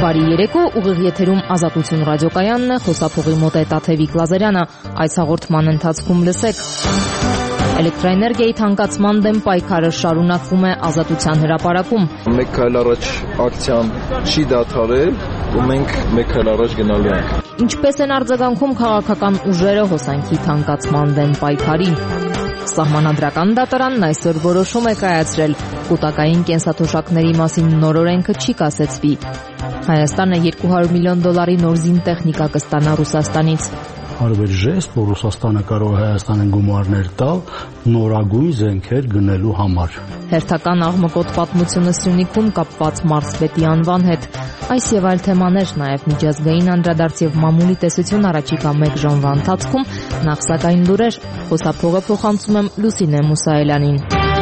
Բարի երեկո, ուղիղ եթերում Ազատություն ռադիոկայանն է, խոսափողի մոտ է Տաթևիկ Լազարյանը, այս հաղորդման ընթացքում լսեք. Էլեկտրաէներգիայի թանկացման դեմ պայքարը շարունակվում է Ազատության հրապարակում. Մեկ քայլ առաջ ակցիան չի դադարել ու մենք մեկ քայլ առաջ գնալու ենք. Ինչպես են արձագանքում քաղաքական ուժերը հոսանքի թանկացման դեմ պայքարին. Սահմանադրական դատարանն այսօր որոշում է կայացրել կուտակային կենսաթոշակների մասին նոր օրենքը չի կասեցվի. Հայաստանը $200 միլիոն նոր զինտեխնիկա կստանա Ռուսաստանից. Արվել ժեստ, որ Ռուսաստանը կարող է Հայաստանին գումարներ տալ նորագույն զենքեր գնելու համար. Հերթական աղմկոտ պատմությունը Սյունիքում կապված մարզպետի անվան հետ. Այս եւ այլ թեմաներ, նաեւ միջազգային անդրադարձ եւ մամուլի տեսություն առաջիկա 1 ժամվա ընթացքում, նախ սակայն լուրեր, խոսափողը փոխանցում եմ Լուսինե Մուսայելյանին.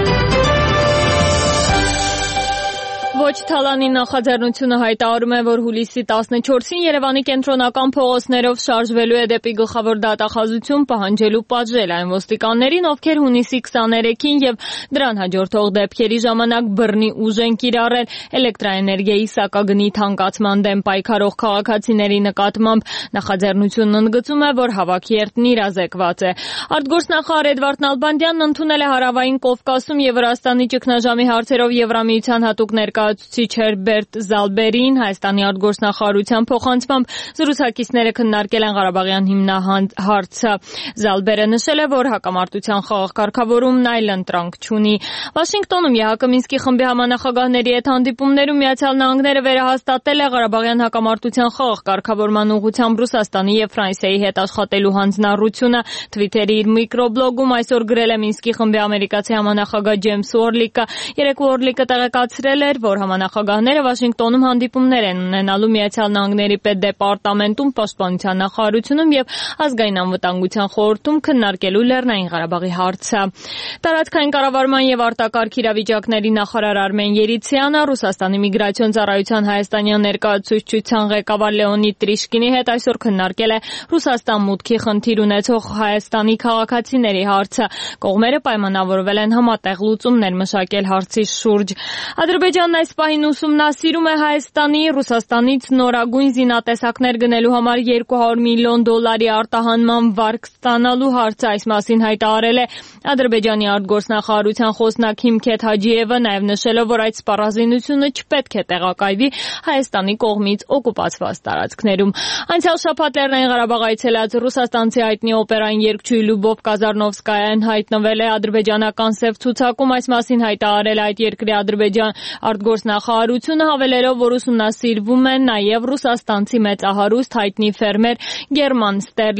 Ոչ Թալանի նախաձեռնությունը հայտարարում է, որ հուլիսի 14-ին Երևանի կենտրոնական փողոցներով շարժվելու է դեպի գլխավոր դատախազություն պահանջելու պատժել այն ոստիկաններին, ովքեր հունիսի 23-ին եւ դրան հաջորդող դեպքերի ժամանակ բռնի ուժ են կիրառել էլեկտրաէներգիայի սակագնի թանկացման դեմ պայքարող քաղաքացիների նկատմամբ. Նախաձեռնությունն ընդգծում է, որ հավաքի երթն իրազեկված է. Արտգործնախարար Էդվարդ Նալբանդյանն ընդունել է Հարավային Կովկասում եւ Վրաստանի ճգնաժամի հարցերով Եվրամիության հատուկ ներկայացուցիչ Հերբերտ Զալբերին. Հայաստանի արտգործնախարարության փոխանցմամբ զրուցակիցները քննարկել են Ղարաբաղյան հիմնահարցը. Զալբերը նշել է, որ հակամարտության խաղաղ կարգավորումն այլ ընտրանք չունի. Վաշինգտոնում ԵՀԿ Մինսկի խմբի համանախագահների հետ հանդիպումներում Միացյալ Նահանգները վերահաստատել է Ղարաբաղյան հակամարտության խաղաղ կարգավորման ուղղությամբ Ռուսաստանի եւ Ֆրանսիայի հետ աշխատելու հանձնառությունը. Թվիթերի իր միկրոբլոգում այսօր գրել է Մինսկի խմբի ամերիկացի համանախագահ Ջեյմս Ուորլիկը. Երեկ Ուորլիկը տեղեկացրել էր, որ համանախագահները Վաշինգտոնում հանդիպումներ են ունենալու Միացյալ Նահանգների պետդեպարտամենտում, Պաշտպանության նախարարությունում եւ Ազգային անվտանգության խորհրդում քննարկելու Լեռնային Ղարաբաղի հարցը. Տարածքային կառավարման եւ արտակարգ իրավիճակների նախարար Արմեն Երիցյանը Ռուսաստանի միգրացիոն ծառայության հայաստանյան ներկայացուցչության ղեկավար Լեոնիդ Տրիշկինի հետ այսօր քննարկել է Ռուսաստան մուտքի խնդիր ունեցող Հայաստանի քաղաքացիների հարցը. Կողմերը պայմանավորվել են համատեղ լուծումներ մշակել հարցի շուրջ. Ադրբեջանն այս պահին ուսումնասիրում է Հայաստանի Ռուսաստանից նորագույն զինատեսակներ գնելու համար $200 միլիոն արտահանման վարկ ստանալու հարցը. Այս մասին հայտարարել է Ադրբեջանի արտգործնախարարության խոսնակ Հիմքեթ Հաջիևը, նաև նշելով, որ այդ սպառազինությունը չպետք է տեղակայվի Հայաստանի կողմից օկուպացված տարածքներում. Անցյալ շաբաթ Լեռնային Ղարաբաղ այցելած ռուսաստանցի հայտնի օպերային երգչուհի Լյուբով Կազարնովսկայան հայտնվել է ադրբեջանական սև ցուցակում. Այս մասին հայտարարել այդ երկրի Ադրբեջան արտգործնախարարությունը, հավելելով, որ ուսումնասիրվում է նաև ռուսաստանցի մեծահարուստ հայտնի ֆերմեր Գերման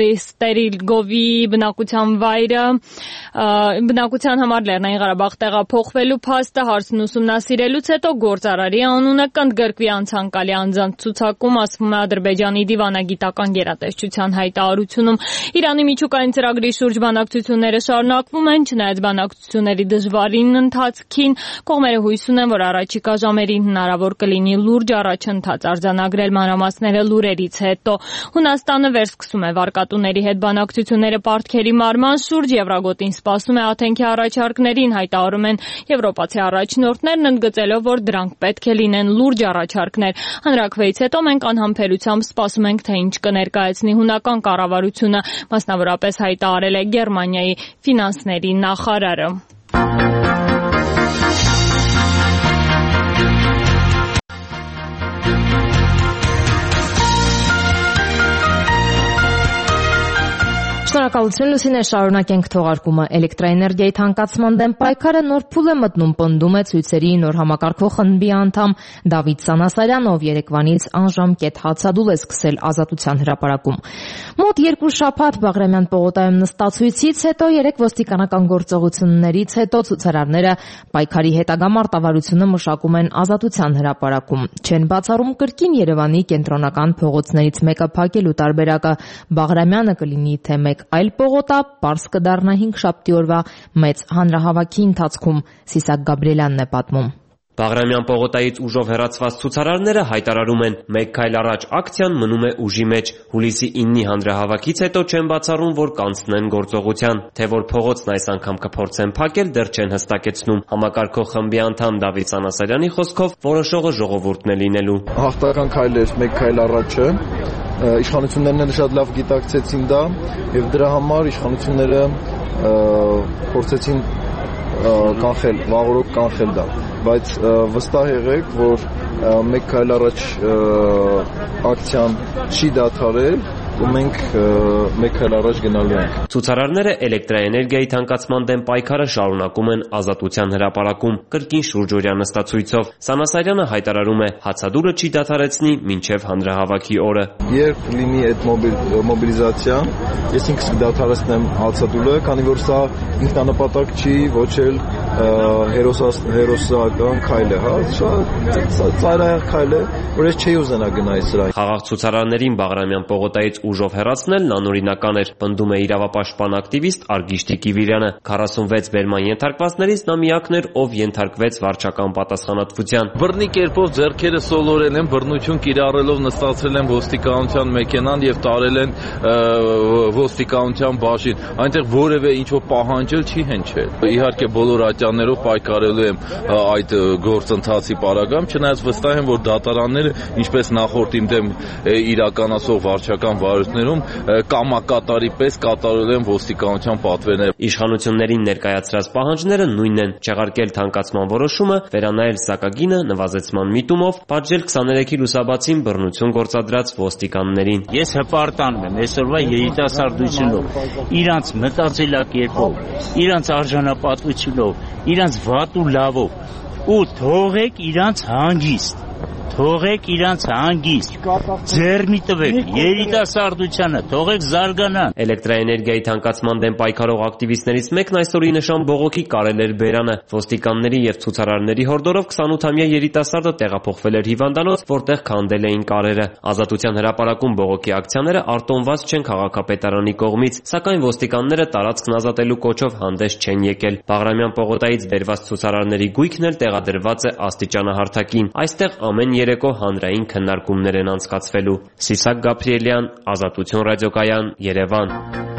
Ստերիլգովի բնակության վայրը, բնակության համար Լեռնային Ղարաբաղ տեղափոխվելու փաստը. Հարցն ուսումնասիրելուց հետո գործարարի անունը կընդգրկվի անցանկալի անձանց ցուցակում, ասվում է Ադրբեջանի դիվանագիտական գերատեսչության հայտարարությունում. Իրանի միջուկային ծրագրի շուրջ բանակցությունները շարունակվում են, չնայած բանակցությունների դժվարին ընթացքին կողմերը հույս ունեն, որ առաջիկա ժամերին հնարավոր կլինի լուրջ առաջընթաց արձանագրել. Մանրամասները լուրերից հետո. Հունաստանը վերսկսում է վարկատուների հետ բանակցությունները պարտքերի մարման շուրջ. Եվրագոտին սպասում է Աթենքի առաջարկներին, հայտարարում են եվրոպացի առաջնորդներն, ընդգծելով, որ դրանք պետք է լինեն լուրջ առաջարկներ. Հանրաքվեից հետո մենք անհամբերությամբ սպասում ենք, թե ինչ կներկայացնի հունական կառավարությունը, մասնավորապես հայտարարել է Գերմանիայի ֆինանսների նախարարը. Շնորհակալություն Լուսինե, շարունակենք թողարկումը. Էլեկտրաէներգիայի թանկացման դեմ պայքարը նոր փուլ է մտնում, պնդում է ցույցերի նոր համակարգող խմբի անդամ Դավիթ Սանասարյանը, ով Երևանից անժամկետ հացադուլ է սկսել Ազատության հրապարակում. Մոտ 2 շաբաթ Բաղրամյան պողոտայում նստացույցից հետո, 3 ոստիկանական գործողություններից հետո ցուցարարները պայքարի հետագա մարտավարությունը մշակում են Ազատության հրապարակում. Չեն բացառում կրկին Երևանի կենտրոնական փողոցներից մեկը փակելու տարբերակը. Բաղրամյանը կլինի թե մեկ այլ պողոտա, պարզ կդառնա 5 շաբթի օրվա մեծ հանրահավաքի ընթացքում. Սիսակ Գաբրիելյանն է պատմում. Բաղրամյան պողոտայից ուժով հեռացված ցուցարարները հայտարարում են՝ «Մեկ քայլ առաջ» ակցիան մնում է ուժի մեջ։ Հուլիսի 9-ի հանրահավաքից հետո չեն բացառում, որ կանցնեն գործողության։ Թե որ փողոցն այս անգամ կփորձեն փակել, դեռ չեն հստակեցնում։ Համակարգող խմբի անդամ Դավիթ Սանասարյանի խոսքով որոշողը ժողովուրդն է լինելու։ Հաղթական քայլ էր մեկ քայլ առաջը։ Իշխանություններն էլ շատ լավ գիտակցեցին դա եւ դրա համար իշխանությունները փորձեցին կանխել, վաղօրոք կանխել դա, բայց վստահ եղեք, որ մեկ քայլ առաջ ակցիան չի դադարել ու մենք մեկ քայլ առաջ գնալու ենք։ Ցուցարարները էլեկտրաէներգիայի թանկացման դեմ պայքարը շարունակում են Ազատության հրապարակում կրկին շուրջօրյա նստացույցով։ Սանասարյանը հայտարարում է՝ հացադուլը չի դադարեցնի մինչև հանրահավաքի օրը։ Երբ լինի այդ մոբիլիզացիան, ես ինքս կդադարեցնեմ հացադուլը, քանի որ սա ինքնանպատակ չի, ոչ էլ հերոսական քայլ է, հա, ծայրահեղ քայլ է, որ ես չէի ուզենա գնալ սրան։ Խաղաղ ցուցարարներին Բաղրամյան պողոտայից ուժով հեռացնելն անօրինական էր, պնդում է իրավապաշտպան ակտիվիստ Արգիշտի Կիվիրյանը։ 46 բերման ենթարկվածներից նա միակն էր, ով ենթարկվեց վարչական պատասխանատվության։ Բռնի կերպով ձեռքերը սոլորել են, բռնություն կիրառելով նստացրել են ոստիկանության մեքենան եւ տարել են ոստիկանության բաժին։ Այնտեղ որևէ ինչ-որ պահանջել չի հնչել։ Իհարկե բոլոր ատյաններով պայքարելու եմ այդ գործընթացի պարագայում, չնայած վստահ եմ, որ դատարանները, ինչպես նախորդին դեմ իրականացող վարչական վարույթներում կամակատարի պես կատարել են ոստիկանության պատվերները։ Իշխանություններին ներկայացրած պահանջները նույնն են՝ չեղարկել թանկացման որոշումը, վերանայել սակագինը նվազեցման միտումով, պատժել 23-ի լուսաբացին բռնություն գործադրած ոստիկաններին։ Ես հպարտանում եմ այսօրվա երիտասարդությունով, իրանց մտածելակերպով, իրանց արժանապատվությունով, իրանց վատ ու լավով ու թողեք իրանց հանգիստ։ Թողեք իրանց հանգիստ, ձեռ մի տվեք, երիտասարդությանը, թողեք զարգանան։ Էլեկտրաէներգիայի թանկացման դեմ պայքարող ակտիվիստներից մեկն այսօրի նշան բողոքի կարել էր բերանը։ Ոստիկանների եւ ցուցարարների հորդորով 28-ամյա երիտասարդը տեղափոխվել էր հիվանդանոց, որտեղ քանդել էին կարերը։ Ազատության հրապարակում բողոքի ակցիաները արտոնված չեն քաղաքապետարանի կողմից, սակայն ոստիկանները տարածքն ազատելու կոչով հանդես չեն եկել։ Բաղրամյան պողոտայից բերված ցուցարարների գույքն էլ տեղադրված է աստիճանահարթակին։ Այստեղ ամեն երեկո հանրային քննարկումներ են անցկացվելու։ Սիսակ Գաբրիելյան, Ազատություն ռադիոկայան, Երևան։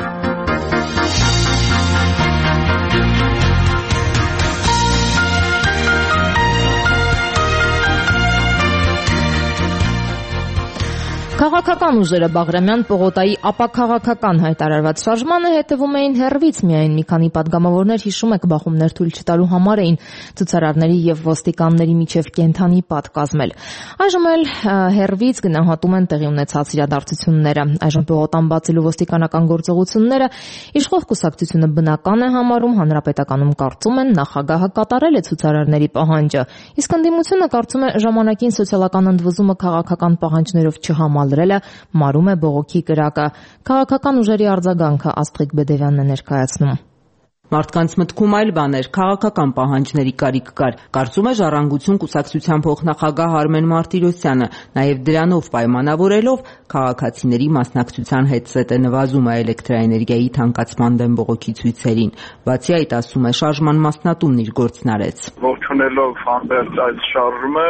Քաղաքական ուժերը Բաղրամյան պողոտայի ապաքաղաքական հայտարարված շարժմանը հետևում էին հեռվից, միայն մի քանի պատգամավորներ, հիշում եք, բախումներ թույլ չտալու համար էին ցուցարարների եւ ոստիկանների միջև կենթանի պատ կազմել։ Այժմ էլ հեռվից գնահատում են տեղի ունեցած իրադարձությունները։ Այժմ պողոտան բացելու ոստիկանական գործողությունները իշխող կուսակցությունը բնական է համարում, հանրապետականում կարծում են նախագահը կատարել է ցուցարարների պահանջը, իսկ ընդդիմությունը կարծում է ժամանակին սոցիալական ընդվզումը քաղաքական պահանջներով չհամալրելը մարում է բողոքի կրակը։ Քաղաքական ուժերի արձագանքը Աստղիկ Բեդևյանն է ներկայացնում։ Մարդկանց մտքում այլ բաներ, քաղաքական պահանջների կարիք կար, կարծում է Ժառանգություն կուսակցության փոխնախագահ Արմեն Մարտիրոսյանը, նաև դրանով պայմանավորելով քաղաքացիների մասնակցության հետզհետե նվազումը էլեկտրաէներգիայի թանկացման դեմ բողոքի ցույցերին։ Բացի այդ, ասում է, շարժման մասնատումն իր գործն արեց։ Ողջունելով հանդերձ այդ շարժումը,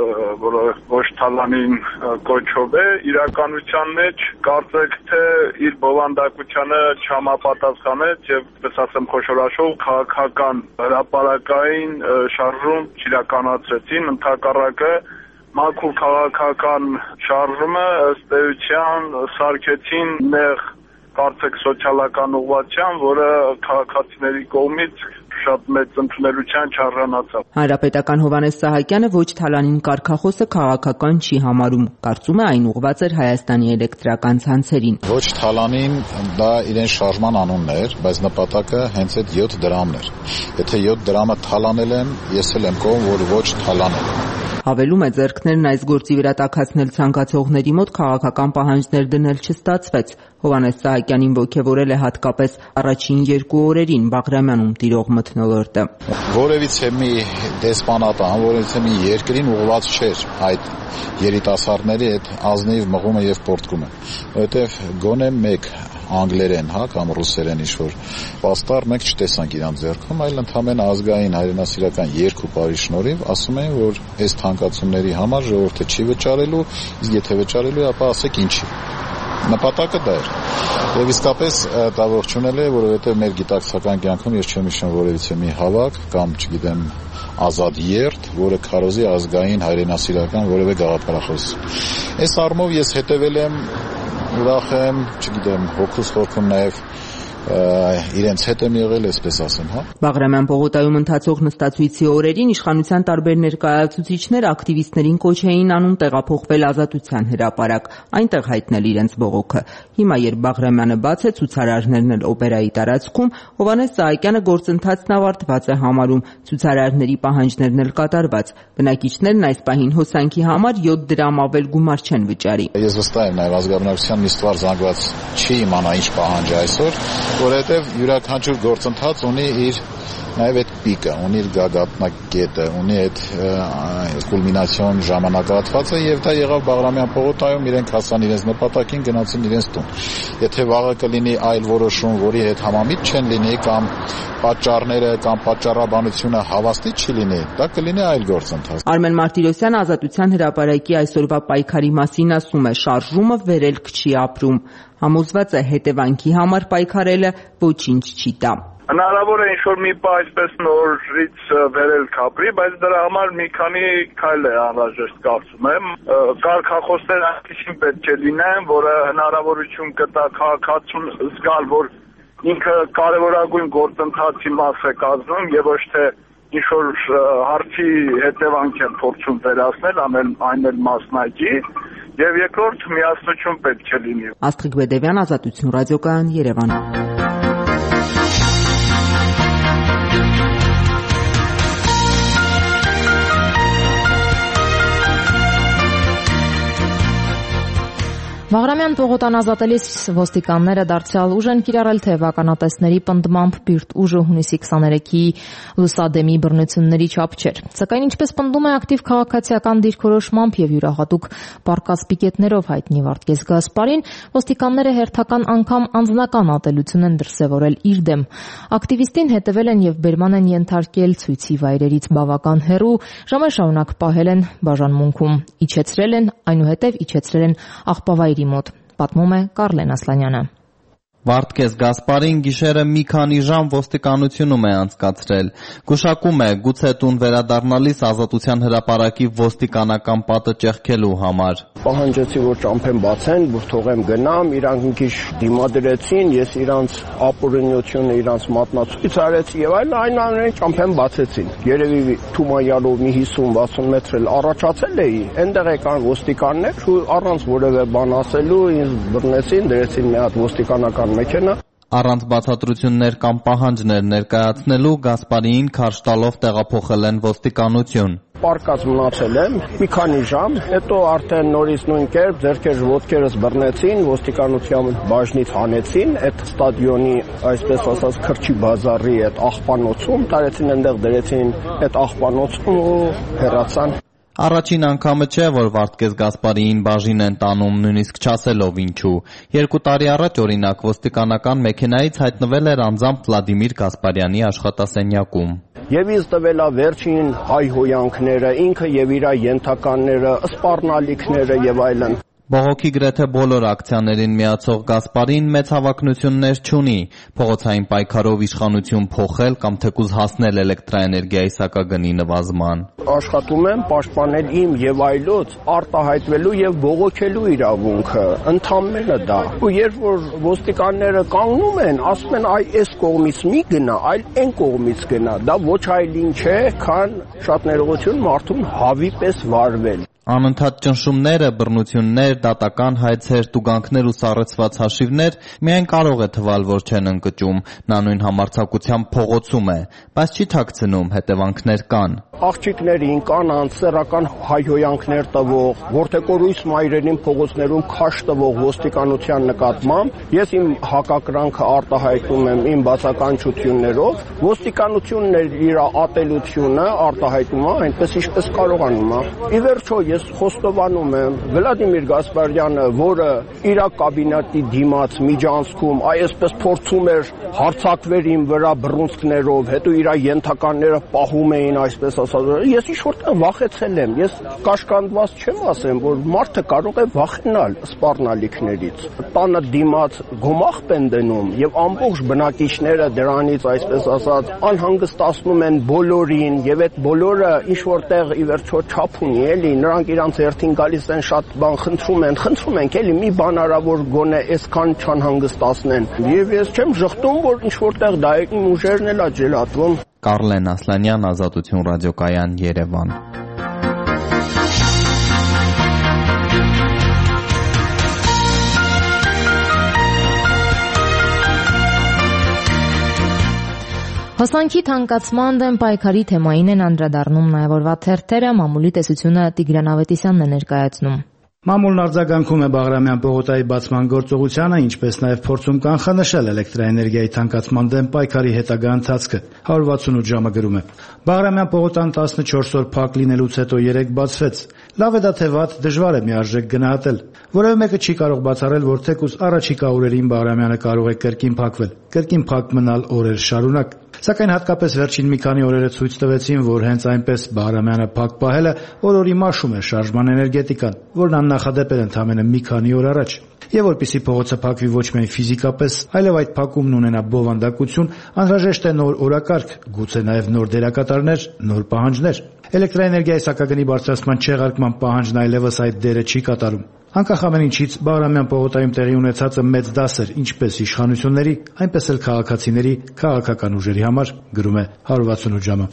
որը ոչ թալանին կոչով է, իրականության մեջ կարծեք թե իր բովանդակությանը չհամապատասխանեց եւ ասեմ խոշորաշով քաղաքական հրապարակային շարժում չիրականացրեցին, ընդհակառակը մաքուր քաղաքական շարժումը ըստ էության սարքեցին նեղ կարծեք սոցիալական ուղղվածության, որը քաղաքացիների կողմից շատ մեծ ընդունելության չարժանացավ։ Հանրապետական Հովհաննես Սահակյանը ոչ թալանին կարգախոսը քաղաքական չի համարում, կարծում է այն ուղղված էր Հայաստանի էլեկտրական ցանցերին։ Ոչ թալանին դա իրեն շարժման անունն էր, բայց նպատակը հենց այդ 7 դրամն էր։ Եթե 7 դրամը թալանել են, ես էլ եմ կողմ, որ ոչ թալանել են։ Հավելում է, ձեռքներն այս գործի վրա տաքացնել ցանկացողների մոտ քաղաքական պահանջներ դնել չստացվեց։ Հովհաննես Սահակյանին ոգևորել է հատկապես առաջին 2 օրերին Բաղրամյանում տիրող մթնոլորտը։ Որևիցե մի դեսպանատան, որևիցե մի երկրին ուղղված չէր այդ երիտասարդների այդ ազնիվ մղումը եւ պորտկումը, որովհետեւ գոնե մեկ անգլերեն, հա, կամ ռուսերեն ինչ-որ պաստառ մենք չտեսանք իրանց ձեռքում, այլ ընդհանրեն ազգային հայրենասիրական երկու բարի շնորհիվ ասում են, որ այս թանկացումների համար ժողովուրդը չի վճարելու, իսկ եթե վճարելու է, ապա ասեք ինչի։ Նպատակը դա էր։ Եվ իսկապես դա ողջունել է, որովհետև մեր գիտակցական կյանքում ես չեմ հիշում որևիցե մի հավաք կամ, չգիտեմ, ազատ երթ, որը քարոզի ազգային հայրենասիրական որևէ գաղափարախոս։ Այս առումով ես հետևել եմ, ուրախ եմ, չգիտեմ, հոգուս խորքում նաև իրենց հետ եմ եղել, այսպես ասեմ, հա։ Բաղրամյան պողոտայում ընթացող նստածույցի օրերին իշխանության տարբեր ներկայացուցիչներ ակտիվիստներին կոչ էին անում տեղափոխվել Ազատության հրապարակ, այնտեղ հայտնել իրենց բողոքը։ Հիմա երբ Բաղրամյանը բաց է, ցուցարարներն էլ օպերայի տարածքում, Հովհաննես Սահակյանը գործընթացն ավարտված է համարում, ցուցարարների պահանջներն էլ կատարված։ Բնակիչներն այս պահին հոսանքի համար 7 դրամ ավել գումար չեն վճարի։ Ես վստահ եմ նաև ազգաբնակչության մի ստվար զանգված չի իմանա ինչ պահանջ է այսօր, որովհետև յուրաքանչյուր գործընթաց ունի իր նաև այդ պիկը, ունի իր գագաթնակետը, ունի այդ կուլմինացիոն ժամանակահատվածը եւ դա եղավ Բաղրամյան պողոտայում, իրենք հասան իրենց նպատակին, գնացին իրենց տուն։ Եթե վաղը կլինի այլ որոշում, որի հետ համամիտ չեն լինի կամ պատճառները կամ պատճառաբանությունը հավաստի չի լինի, դա կլինի այլ գործընթաց։ Արմեն Մարտիրոսյանը Ազատության հրապարակի այսօրվա պայքարի մասին ասում է. շարժումը վերելք չի ապրում, համոզված է հետևանքի համար պայքարելը ոչինչ չի տա։ Հնարավոր է ինչ-որ մի բան այսպես նորից վերելք ապրի, բայց դրա համար մի քանի քայլ է անհրաժեշտ կարծում եմ։ Կարգախոսներ այնպիսին պետք է լինեն, որը հնարավորություն կտա քաղաքացուն զգալ, որ ինքը կարևորագույն գործընթացի մաս է կազմում եւ ոչ թե ինչ-որ հարցի հետևանք են փորձում վերացնել, այն էլ մասնակի, եւ երկրորդ միասնություն պետք է լինի։ Աստղիկ Բեդևյան, Ազատություն ռադիոկայան, Երևան։ Բաղրամյան պողոտան ազատելիս ոստիկանները դարձյալ ուժ են կիրառել թե վականատեսների պնդմամբ բիրտ ուժը հունիսի 23-ի լուսադեմի բռնությունների չափ չէր։ Սակայն ինչպես պնդում է ակտիվ քաղաքացիական դիրքորոշմամբ եւ յուրահատուկ պարկած պիկետներով հայտնի Վարդգես Գասպարին, ոստիկանները հերթական անգամ անձնական ատելություն են դրսևորել իր դեմ։ Ակտիվիստին հետևել են եւ բերման են ենթարկել ցույցի վայրերից բավական հեռու, ժամեր շարունակ պահել են բաժանմունքում, իջեցրել են, այնուհետև իջեցրել են աղբավայր մոտ, պատմում է Կարլեն Ասլանյանը։ Վարդգես Գասպարին գիշերը մի քանի ժամ ոստիկանությունում է անցկացրել։ Գուշակում է, գուցե տուն վերադառնալիս Ազատության հրապարակի ոստիկանական պատը ճեղքելու համար։ Պահանջեցի, որ ճամփեն բացեն, որ թողեմ գնամ, իրանք մի քիչ դիմադրեցին, ես իրանց ապօրինությունը, իրանց մատնացույց արեցի եւ այն ճամփեն բացեցին։ Երևի Թումանյալով մի 50-60 մետր էլ առաջացել էի, այնտեղ եկան ոստիկաններ ու առանց որևէ բան ասելու ինձ բռնեցին, դրեցին մի հատ ոստիկանական մեքենա։ Առանց բացատրություններ կամ պահանջներ ներկայացնելու Գասպարիին քարշ տալով տեղափոխել են ոստիկանություն։ Պարկած մնացել եմ մի քանի ժամ, հետո արդեն նորից նույն կերպ ձեռքերս ոտքերս բռնեցին, ոստիկանության բաժնից հանեցին, այդ ստադիոնի, այսպես ասած, քրչի բազարի այդ աղբանոցում, տարեցին այնտեղ դրեցին այդ աղբանոցում ու հեռացան։ Առաջին անգամը չէ, որ Վարդգես Գասպարիին բաժին են տանում, նույնիսկ չասելով ինչու։ 2 տարի առաջ օրինակ ոստիկանական մեքենայից հայտնվել էր անձամբ Վլադիմիր Գասպարյանի աշխատասենյակում։ Եվ ինձ տվել է վերջին հայհոյանքները, ինքը եւ իր ենթականները, սպառնալիքները եւ այլն։ Բողոքի գրեթե բոլոր ակցիաներին միացող Գասպարին մեծ հավակնություններ չունի, փողոցային պայքարով իշխանություն փոխել կամ թեկուզ հասնել էլեկտրաէներգիայի սակագնի նվազման։ Աշխատում եմ պաշտպանել իմ եւ այլոց արտահայտվելու եւ բողոքելու իրավունքը, ընդամենը դա։ Ու երբ որ ոստիկանները կանգնում են, ասում են այ այս կողմից մի գնա, այլ այն կողմից գնա, դա ոչ այլ ինչ է, քան շատ ներողություն մարդուն հավի պես վարվել։ Անընդհատ ճնշումները, բռնություններ, դատական հայցեր, տուգանքներ ու սառեցված հաշիվներ միայն կարող է թվալ, որ չեն ընկճում, նա նույն համարձակությամբ փողոցում է, բայց չի թաքցնում, հետևանքներ կան։ Աղջիկներին, կանանց, սեռական հայհոյանքներ տվող, որտեղորույս մայրերին փողոցներում քաշ տվող ոստիկանության նկատմամբ ես իմ հակակրանքը արտահայտում եմ իմ բացականչություններով, ոստիկանությունն իր ատելությունը արտահայտում է այնպես ինչպես կարողանում է։ Ի վերջո ես խոստովանում եմ Վլադիմիր Գասպարյանը, որը իր կաբինետի դիմաց միջանցքում այսպես փորձում էր հարձակվել իմ վրա բռունցքներով, հետո իր ենթականները պահում էին, այսպես ասած, ես ինչ որտեղ վախեցել եմ, ես կաշկանդված չեմ ասեմ, որ մարդը կարող է վախենալ սպառնալիքներից, տանը դիմաց գոմախ են դնում եւ ամբողջ բնակիչները դրանից, այսպես ասած, անհանգստացնում են բոլորին եւ այդ բոլորը ինչ որտեղ ի վերջո չափ ունի, էլի, նրանք իրանց հերթին գալիս են շատ բան խնդրում ենք, էլի, մի բան արա, որ գոնե այսքան չանհանգստացնեն։ Եվ ես չեմ ժխտում, որ ինչ որտեղ դա իմ ուժերն էլ աջելատվում։ Կարլեն Ասլանյան, Ազատություն ռադիոկայան, Երևան։ Հոսանքի թանկացման դեմ պայքարի թեմային են անդրադառնում նաև օրվա թերթերը, մամուլի տեսությունը Տիգրան Ավետիսյանն է ներկայացնում։ Մամուլն արձագանքում է Բաղրամյան պողոտայի բացման գործողությանը, ինչպես նաև փորձում կանխանշել էլեկտրաէներգիայի թանկացման դեմ պայքարի հետագա ընթացքը։ 168 ժամը գրում է. Բաղրամյան պողոտան 14 օր փակ լինելուց հետո 3 բացվեց։ Լավ է դա թե վատ, դժվար է միարժեք գնահատել։ Որևէ մեկը չի կարող բացառել, որ թեկուզ առաջիկա օրերին Բաղրամյանը կարող է կրկին փակվել, կրկին փակ մնալ օրեր շարունակ։ Սակայն հատկապես վերջին մի քանի օրերը ցույց տվեցին, որ հենց այնպես Բաղրամյանը փակ պահելը օրորի մաշում է շարժման էներգետիկան, որն աննախադեպ էր ընդամենը մի քանի օր առաջ։ Եվ որպեսզի փողոցը փակվի ոչ միայն ֆիզիկապես, այլև այդ փակումն ունենա բովանդակություն, անհրաժեշտ է նոր օրակարգ, գուցե նաև նոր դերակատարներ, նոր պահանջներ։ Էլեկտրաէներգիայի սակագնի բարձրացման չեղարկման պահանջն այլևս այդ դերը չի կատարում։ Անկախ ամեն ինչից Բաղրամյան պողոտայում տեղի ունեցածը մեծ դաս էր ինչպես իշխանությունների, այնպես էլ քաղաքացիների, քաղաքական ուժերի համար, գրում է 168 ժամը։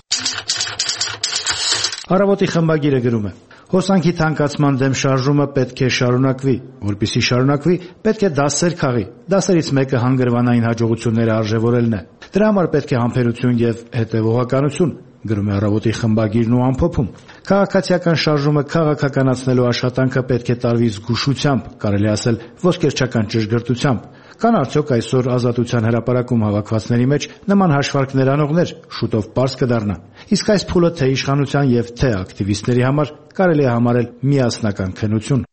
Առավոտի խմբագիրը գրում է. Հոսանքի թանկացման դեմ շարժումը պետք է շարունակվի, որպեսզի շարունակվի, պետք է դասեր քաղի։ Դասերից մեկը հանգրվանային հաջողությունները արժևորելն է։ Դրա համար պետք է համբերություն եւ հետեւողականություն, գրում է Առավոտի խմբագիրն ու ամփոփում։ Քաղաքացիական շարժումը քաղաքականացնելու աշխատանքը պետք է տարվի զգուշությամբ, կարելի ասել ոսկերչական ճշգրտությամբ։ Կան արդյոք այսօր Ազատության հրապարակում հավաքվածների մեջ նման հաշվարկներ անողներ, շուտով պարզ կդառնա։ Իսկ այս փուլը թե իշխանության եւ թե ակտիվիստների համար կարելի է համարել միասնական քննություն։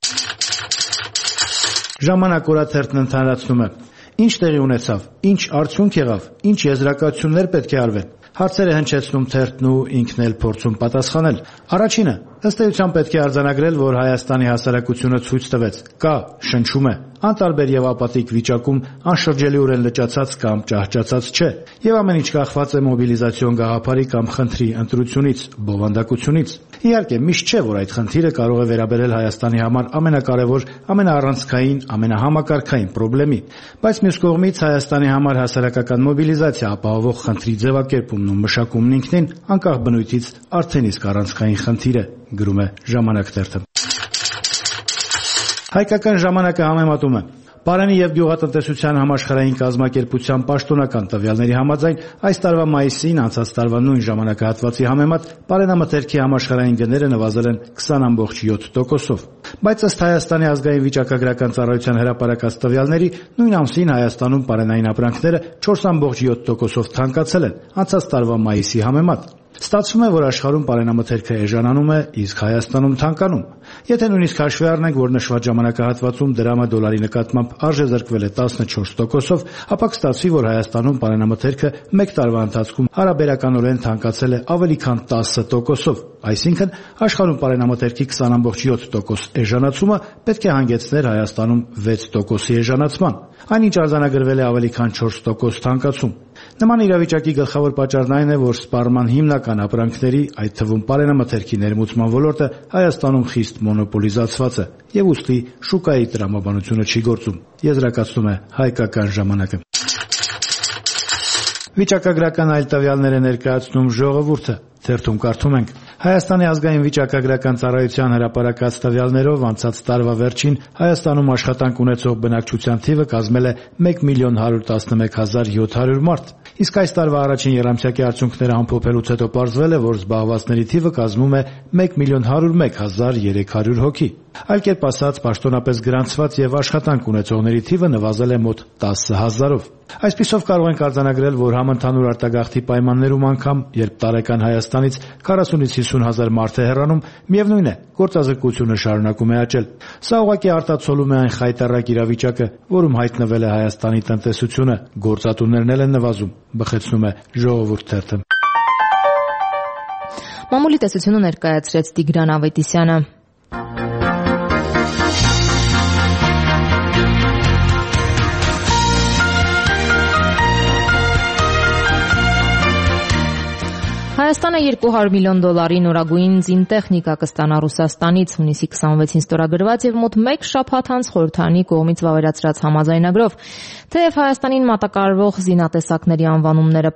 Ժամանակ օրաթերթն ընդհանրացնում է. Ինչ տեղի ունեցավ, ինչ արդյունք եղավ, ինչ եզրակացություններ պետք է արվեն։ Հարցերը հնչեցնում թերթն ու ինքն էլ փորձում պատասխանել։ Առաջինը, ըստ էության պետք է արձանագրել, որ Հայաստանի հասարակությունը ցույց տվեց, կա, շնչում է, անտարբեր եւ ապատիկ վիճակում, անշրջելիորեն լճացած կամ ճահճացած չէ, եւ ամեն ինչ կախված է մոբիլիզացիոն գաղափարի կամ խնդրի ընտրությունից, բովանդակությունից։ Իհարկե, միշտ չէ, որ այդ խնդիրը կարող է վերաբերել Հայաստանի համար ամենակարևոր, ամենաառանցքային, ամենահամակարգային խնդրի, բայց մյուս կողմից Հայաստանի համար հասարակական մոբիլիզացիա ապահովող խնդրի ձևակերպումն ու մշակումն ինքնին անկախ բնույթից արդեն իսկ առանցքային խնդիր է, գրում է Ժամանակ թերթը։ Հայկական ժամանակը համեմատում է. Պարանի եւ գյուղատնտեսության համաշխարհային կազմակերպության պաշտոնական տվյալների համաձայն այս տարվա մայիսին անցած տարվա նույն ժամանակահատվածի համեմատ պարենամթերքի համաշխարհային գները նվազել են 20.7%-ով։ Բայց ըստ Հայաստանի ազգային վիճակագրական ծառայության հրապարակած տվյալների նույն ամսին Հայաստանում պարենային ապրանքները 4.7%-ով թանկացել են անցած տարվա մայիսի համեմատ։ Ստացվում է, որ աշխարհում պարենամթերքը էժանանում է, իսկ Հայաստանում թանկանում։ Եթե նույնիսկ հաշվի առնենք, որ նշված ժամանակահատվածում դրամը դոլարի նկատմամբ արժեզրկվել է 14%-ով, ապա կստացվի, որ Հայաստանում պարենամթերքը մեկ տարվա ընթացքում հարաբերականորեն թանկացել է ավելի քան 10%-ով։ Այսինքն, աշխարհում պարենամթերքի 20.7% էժանացումը պետք է հանգեցներ Հայաստանում 6%-ի էժանացման, այնինչ արձանագրվել է ավելի քան 4% թանկացում։ Նման իրավիճակի գլխավոր պատճառն այն է, որ սպառման հիմնական ապրանքների, այդ թվում պարենամթերքի ներմուծման ոլորտը Հայաստանում խիստ մոնոպոլիզացված է եւ ուստի շուկայի տրամաբանությունը չի գործում, եզրակացնում է Հայկական ժամանակը։ Վիճակագրական այլ տվյալներ է ներկայացնում Ժողովուրդը։ Թերթում կարդում ենք. Հայաստանի ազգային վիճակագրական ծառայության հրապարակած տվյալներով անցած տարվա վերջին Հայաստանում աշխատանք ունեցող բնակչության թիվը կազմել է 1.111.700 մարդ։ Իսկ այս տարվա առաջին եռամսյակի արդյունքները ամփոփելուց հետո պարզվել է, որ զբաղվածների թիվը կազմում է 1.101.300 հոգի։ Այլ կերպ ասած, պաշտոնապես գրանցված եւ աշխատանք ունեցողների թիվը նվազել է մոտ 10,000-ով։ Այսպիսով կարող ենք արձանագրել, որ համընդհանուր արտագաղթի պայմաններում անգամ, երբ տարեկան Հայաստանից 40-ից 50,000 մարդ է հեռանում, միևնույն է, գործազրկությունը շարունակում է աճել։ Սա ուղղակի արտացոլում է այն խայտառակ իրավիճակը, որում հայտնվել է Հայաստանի տնտեսությունը, գործատուներն էլ են նվազում, բխեցնում է Ժողովուրդ թերթը։ Մամուլի տեսությունը ներկայացրեց Տիգրան Ավետիսյանը։ Հայաստանը $200 միլիոն նորագույն զինտեխնիկա կստանա Ռուսաստանից հունիսի 26-ին ստորագրված եւ մոտ 1 շաբաթ անց խորհրդարանի կողմից վավերացրած համաձայնագրով։ Թեև Հայաստանին մատակարարվող զինատեսակների անվանումները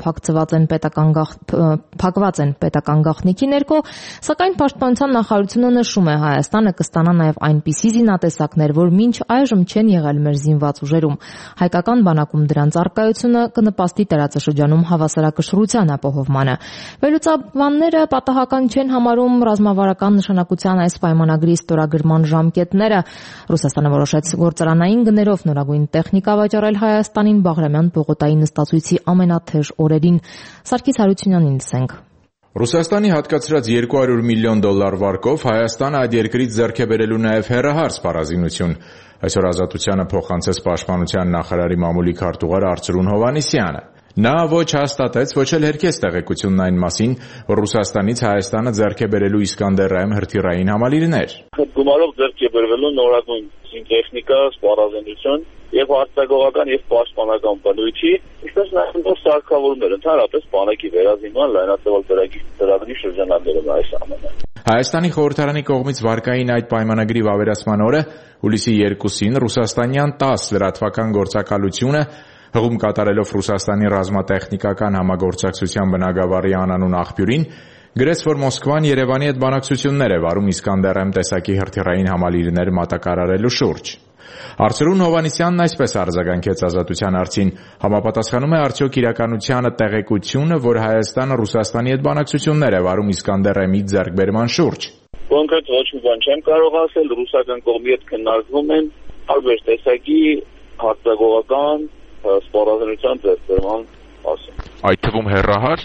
փակված են պետական գաղտնիքի ներքո, սակայն Պաշտպանության նախարարությունը նշում է, Հայաստանը կստանա նաեւ այնպիսի զինատեսակներ, որ մինչ այժմ չեն եղել մեր զինված ուժերում։ Հայկական բանակում դրանց առկայությունը կնպաստի տարածաշրջանում հավասարակշռության ապահովմանը։ Վերլուծաբանները պատահական չեն համարում ռազմավարական նշանակության այս պայմանագրի ստորագրման ժամկետները։ Ռուսաստանը որոշեց գործարանային գներով նորագույն տեխնիկա վաճառել Հայաստանին Բաղրամյան պողոտայի նստածույցի ամենաթեժ օրերին։ Սարգիս Հարությունյանին լսենք։ Ռուսաստանի հատկացրած $200 միլիոն վարկով Հայաստանը այդ երկրից ձեռք է բերելու նաև հեռահար սպառազինություն։ Այսօր Ազատությանը փոխանցեց Պաշտպանության նախարարի մամուլի քարտուղար Արծրուն Հովհաննիսյանը։ Նա ոչ հաստատեց, ոչ էլ հերքեց տեղեկությունն այն մասին, որ Ռուսաստանից Հայաստանը ձեռք է բերելու Իսկանդեր-M հրթիռային համալիրներ։ Գումարով ձեռք է բերվելու նորագույն զինտեխնիկա, սպառազինություն եւ արտագողական եւ պաշտպանական բնույթի, ինչպես նաեւ սարքավորումներ, ընդհանրապես բանակի վերազինման լայնածավալ ծրագրի շրջանակներում այս ամենը։ Հայաստանի խորհրդարանի կողմից վարկային այդ պայմանագրի վավերացման օրը հուլիսի 2-ին ռուսաստանյան 10 լրատվական գործակալությունը հղում կատարելով Ռուսաստանի ռազմատեխնիկական համագործակցության բնագավառի անանուն աղբյուրին, գրեց, որ Մոսկվան Երևանի հետ բանակցություններ է վարում Իսկանդեր-M տեսակի հրթիռային համալիրներ մատակարարելու շուրջ։ Արծրուն Հովհաննիսյանն այսպես արձագանքեց Ազատության հարցին, համապատասխանում է արդյոք իրականությանը տեղեկությունը, որ Հայաստանը Ռուսաստանի հետ բանակցություններ է վարում Իսկանդեր-M-ի ձեռքբերման շուրջ։ Կոնկրետ ոչ մի բան չեմ կարող ասել, ռուսական կողմի հետ քննարկվում են տարբեր տեսակի հարձակողական սպառազինության ձեռքբերման մասին։ Այդ թվում հեռահար։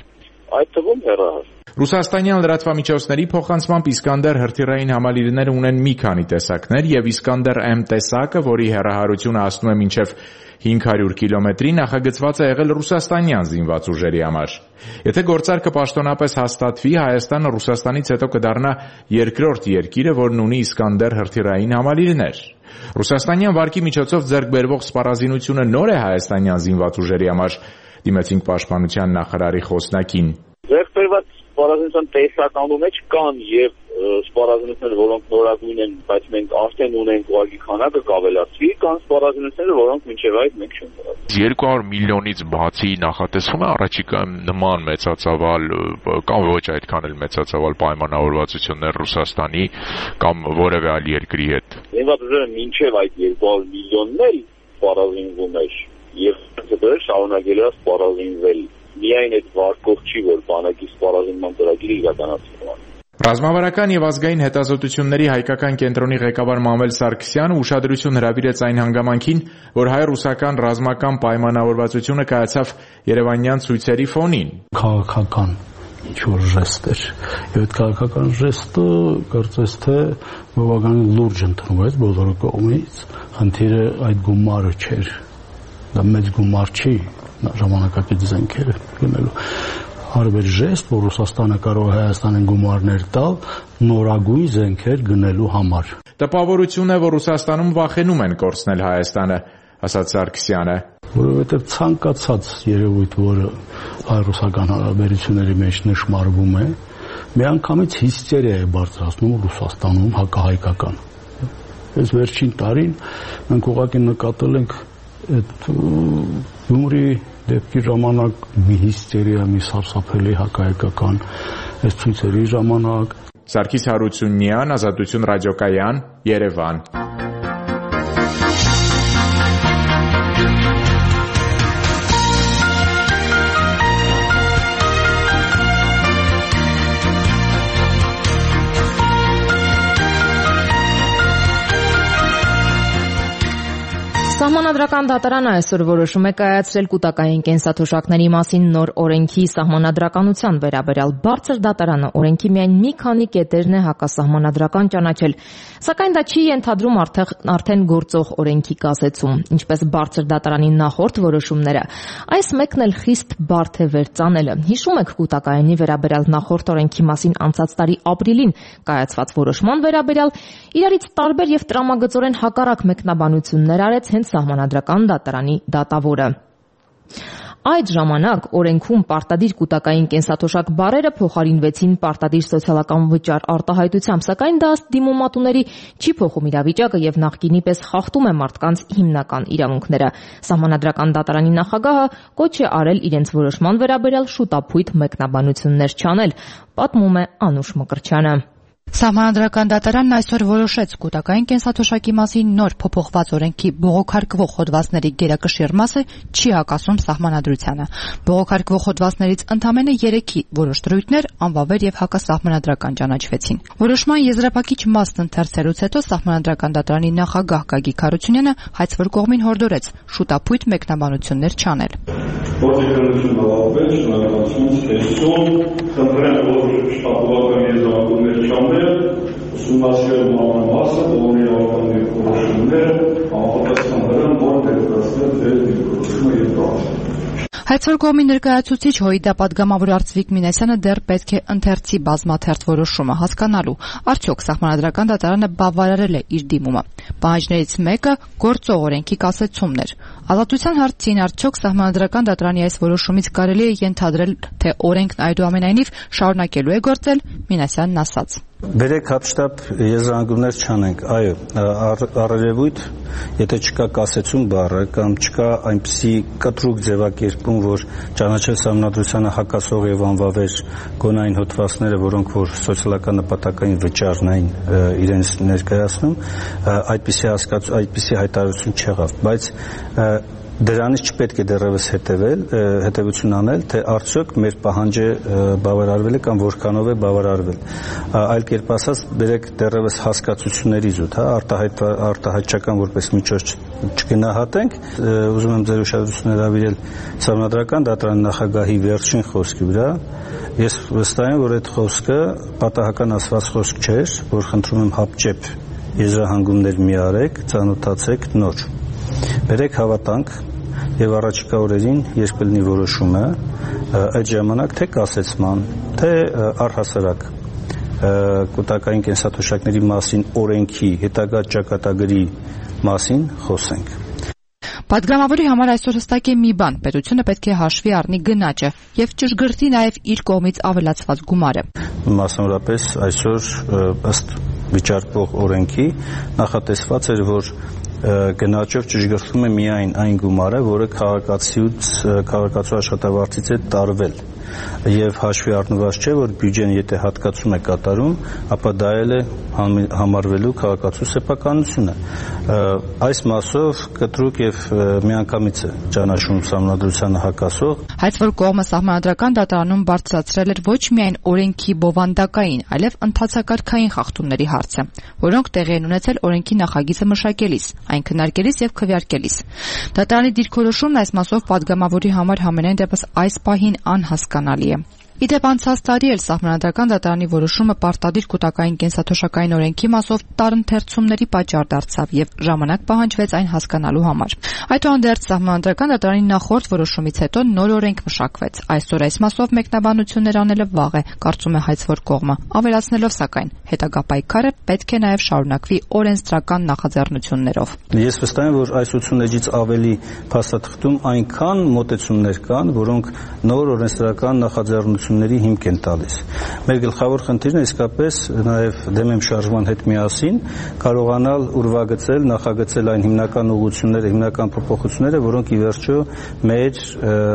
Ռուսաստանյան լրատվամիջոցների փոխանցմամբ Իսկանդեր հրթիռային համալիրները ունեն մի քանի տեսակներ եւ Իսկանդեր-M տեսակը, որի հեռահարությունը հասնում է մինչեւ 500 կիլոմետրի, նախագծված է եղել ռուսաստանյան զինված ուժերի համար։ Եթե գործարքը պաշտոնապես հաստատվի, Հայաստանը Ռուսաստանից հետո կդառնա երկրորդ երկիրը, որն ունի Իսկանդեր հրթիռային համալիրներ։ Ռուսաստանյան վարկի միջոցով ձեռք բերվող սպառազինությունը նոր է հայաստանյան զինված ուժերի համար, դիմեցինք Պաշտպանության նախարարի խոսնակին։ Ձեռք բերված սպառազինության տեսականու մեջ կան եւ սպառազինությունները, որոնք նորագույն են, բայց մենք արդեն ունենք ուղղակի քանակը կավելացվի, կան սպառազինությունները, որոնք մինչեւ այդ մենք չենք ունեցել։ 200 միլիոնից բացի նախատեսվում է առաջիկայում նման մեծածավալ կամ ոչ այդքան էլ մեծածավալ պայմանավորվածություններ Ռուսաստանի կամ որևէ այլ երկրի հետ։ Զինված ուժերը մինչեւ այդ 200 միլիոններ սպառազինվում էր եւ դեռ շարունակել է սպառազինվել։ Միայն այդ վարկով չի, որ բանակի սպառազինման ծրագիրը իրականացվում է։ Ռազմավարական եւ ազգային հետազոտությունների հայկական կենտրոնի ղեկավար Մանվել Սարգսյանը ուշադրություն հրավիրեց այն հանգամանքին, որ հայ-ռուսական ռազմական պայմանավորվածությունը կայացավ Երևանյան ցույցերի ֆոնին։ Քաղաքական ինչ-որ ժեստ էր։ Եվ այդ քաղաքական ժեստը կարծես թե բավականին լուրջ ընդունվեց բոլորի կողմից։ Խնդիրը այդ գումարը չէր։ Դա մեծ գումար չի, ժամանակակից զենքերը գնելու։ Հարբեր ժեստ, որ Ռուսաստանը կարող է Հայաստանին գումարներ տալ նորագույն զենքեր գնելու համար։ Տպավորություն է, որ Ռուսաստանում վախենում են կորցնել Հայաստանը, ասաց Սարգսյանը։ Որովհետև ցանկացած երևույթ, որը հայ-ռուսական հարաբերությունների մեջ նշмарվում է, միանգամից հիստերիա է բարձրացնում Ռուսաստանում հակահայկական։ Այս վերջին տարին մենք ուղղակի նկատել ենք այդ Գյումրի դեպքի ժամանակ մի հիստերիա, մի սարսափելի հակահայկական այս ցույցերի ժամանակ։ Սարգիս Հարությունյան, Ազատություն ռադիոկայան, Երևան։ Սահմանադրական դատարանը այսօր որոշում է կայացրել կուտակային կենսաթոշակների մասին նոր օրենքի սահմանադրականության վերաբերյալ։ Բարձր դատարանը օրենքի միայն մի քանի կետերն է հակասահմանադրական ճանաչել, սակայն դա չի ենթադրում արդեն գործող օրենքի կասեցում, ինչպես բարձր դատարանի նախորդ որոշումները։ Այս մեկն էլ խիստ բարդ է վերծանելը։ Հիշում եք կուտակայինի վերաբերյալ նախորդ օրենքի մասին անցած տարի ապրիլին կայացված որոշման վերաբերյալ իրարից տարբեր եւ տրամագծորեն հակառակ մեկնաբանություններ արեց հենց Սահմանադրական դատարանի դատավորը։ Այդ ժամանակ օրենքում պարտադիր կուտակային կենսաթոշակ բառերը փոխարինվեցին պարտադիր սոցիալական վճար արտահայտությամբ, սակայն դա ըստ դիմումատուների չի փոխում իրավիճակը եւ նախկինի պես խախտում է մարդկանց հիմնական իրավունքները։ Սահմանադրական դատարանի նախագահը կոչ է արել իրենց որոշման վերաբերյալ շուտափույթ մեկնաբանություններ չանել, պատմում է Անուշ Մկրտչյանը։ Սահմանադրական դատարանն այսօր որոշեց կուտակային կենսաթոշակի մասին նոր փոփոխված օրենքի բողոքարկվող հոդվածների գերակշիռ մասը չի հակասում սահմանադրությանը։ Բողոքարկվող հոդվածներից ընդամենը 3-ի որոշ դրույթներ անվավեր եւ հակասահմանադրական ճանաչվեցին։ Որոշման եզրափակիչ մասն ընթերցելուց հետո Սահմանադրական դատարանի նախագահ Գագիկ Հարությունյանը հայցվոր կողմին հորդորեց շուտափույթ մեկնաբանություններ չանել։ Ուսումնասիրել մանրամասը, բոլոր իրավական որոշումները, անհատական դրան, որ ներկայացնել դեր դիրքորոշումը եւ բաժանը։ Հայցվոր կողմի ներկայացուցիչ ՀՅԴ պատգամավոր Արծվիկ Մինասյանը դեռ պետք է ընթերցի բազմաթերթ որոշումը հասկանալու, արդյոք Սահմանադրական դատարանը բավարարել է իր դիմումը։ Պահանջներից մեկը գործող օրենքի կասեցումն էր։ Ազատության հարցին արդյոք Սահմանադրական դատարանի այս որոշումից կարելի է ենթադրել, թե օրենքն այդուամենայնիվ շարունակելու է գործել, Մինասյանն ասաց. Բերեք հապշտապ եզրանկումներ չանենք, այո, առերևույթ, եթե չկա կասեցում բառը կամ չկա այնպիսի կտրուկ ձևակերպում, որ ճանաչել սահմանադրությանը հակասող եւ անվավեր գոնային հոդվածները, որոնք որ սոցիալական նպատակային վճարն էին իրենց ներկայացնում, այդպիսի հայտարարություն չեղավ, բայց դրանից չպետք է դեռևս հետևություն անել, թե արդյոք մեր պահանջը բավարարվել է կամ որքանով է բավարարվել։ Այլ կերպ ասած, բերեք դեռևս հասկացությունների զուտ, արտահայտչական որպես միջոց չգնահատենք, ուզում եմ ձեր ուշադրությունը հրավիրել Սահմանադրական դատարանի նախագահի վերջին խոսքի վրա։ Ես վստահ եմ, որ այդ խոսքը պատահական ասված խոսք չէր, որ խնդրում եմ հապճեպ եզրահանգումներ մի արեք, ծանոթացեք նոր։ Բերեք հավատանք եւ առաջիկա օրերին երբ կլինի որոշումը, այդ ժամանակ թե կասեցման, թե առհասարակ կուտակային կենսաթոշակների մասին օրենքի հետագա ճակատագրի մասին խոսենք։ Պատգամավորի համար այսօր հստակ է մի բան, պետությունը պետք է հաշվի առնի գնաճը եւ ճշգրտի նաեւ իր կողմից ավելացված գումարը։ Մասնավորապես այսօր ըստ վիճարկվող օրենքի նախատեսված էր, որ գնաճով ճշգրտվում է միայն այն գումարը, որը քաղաքացու աշխատավարձից է տարվել եւ հաշվի առնված չէ, որ բյուջեն եթե հատկացում է կատարում, ապա դա էլ է համարվելու քաղաքացու սեփականությունը։ Այս մասով կտրուկ եւ միանգամից է ճանաչում սահմանադրությանը հակասող։ Հայցվոր կողմը Սահմանադրական դատարանում բարձրացրել էր ոչ միայն օրենքի բովանդակային, այլև ընթացակարգային խախտումների հարցը, որոնք տեղի են ունեցել օրենքի նախագիծը մշակելիս, այն քննարկելիս եւ քվեարկելիս։ Դատարանի դիրքորոշումն այս մասով պատգամավորի համար համենայն դեպս այս պահին անհասկանալի է։ Իդեպ անցած տարի էլ Սահմանադրական դատարանի որոշումը պարտադիր կուտակային կենսաթոշակային օրենքի մասով տարընթերցումների պատճառ դարձավ եւ ժամանակ պահանջվեց այն հասկանալու համար։ Այդուհանդերձ Սահմանադրական դատարանի նախորդ որոշումից հետո նոր օրենք մշակվեց։ Այսօր այս մասով մեկնաբանություններ անելը վաղ է, կարծում է հայցվոր կողմը, ավելացնելով սակայն հետագա պայքարը պետք է նաեւ շարունակվի օրենսդրական նախաձեռնություններով։ Ես վստահ եմ, որ այս 80-ից ավելի փաստաթղթում այնքան մոտեցումներ կան, որոնք նոր օրենսդրական նախաձեռնությունների հիմք են տալիս։ Մեր գլխավոր խնդիրն է իսկապես նաև դեմ եմ շարժման հետ միասին կարողանալ ուրվագծել, նախագծել այն հիմնական ուղղությունները, հիմնական փոփոխությունները, որոնք ի վերջո մեր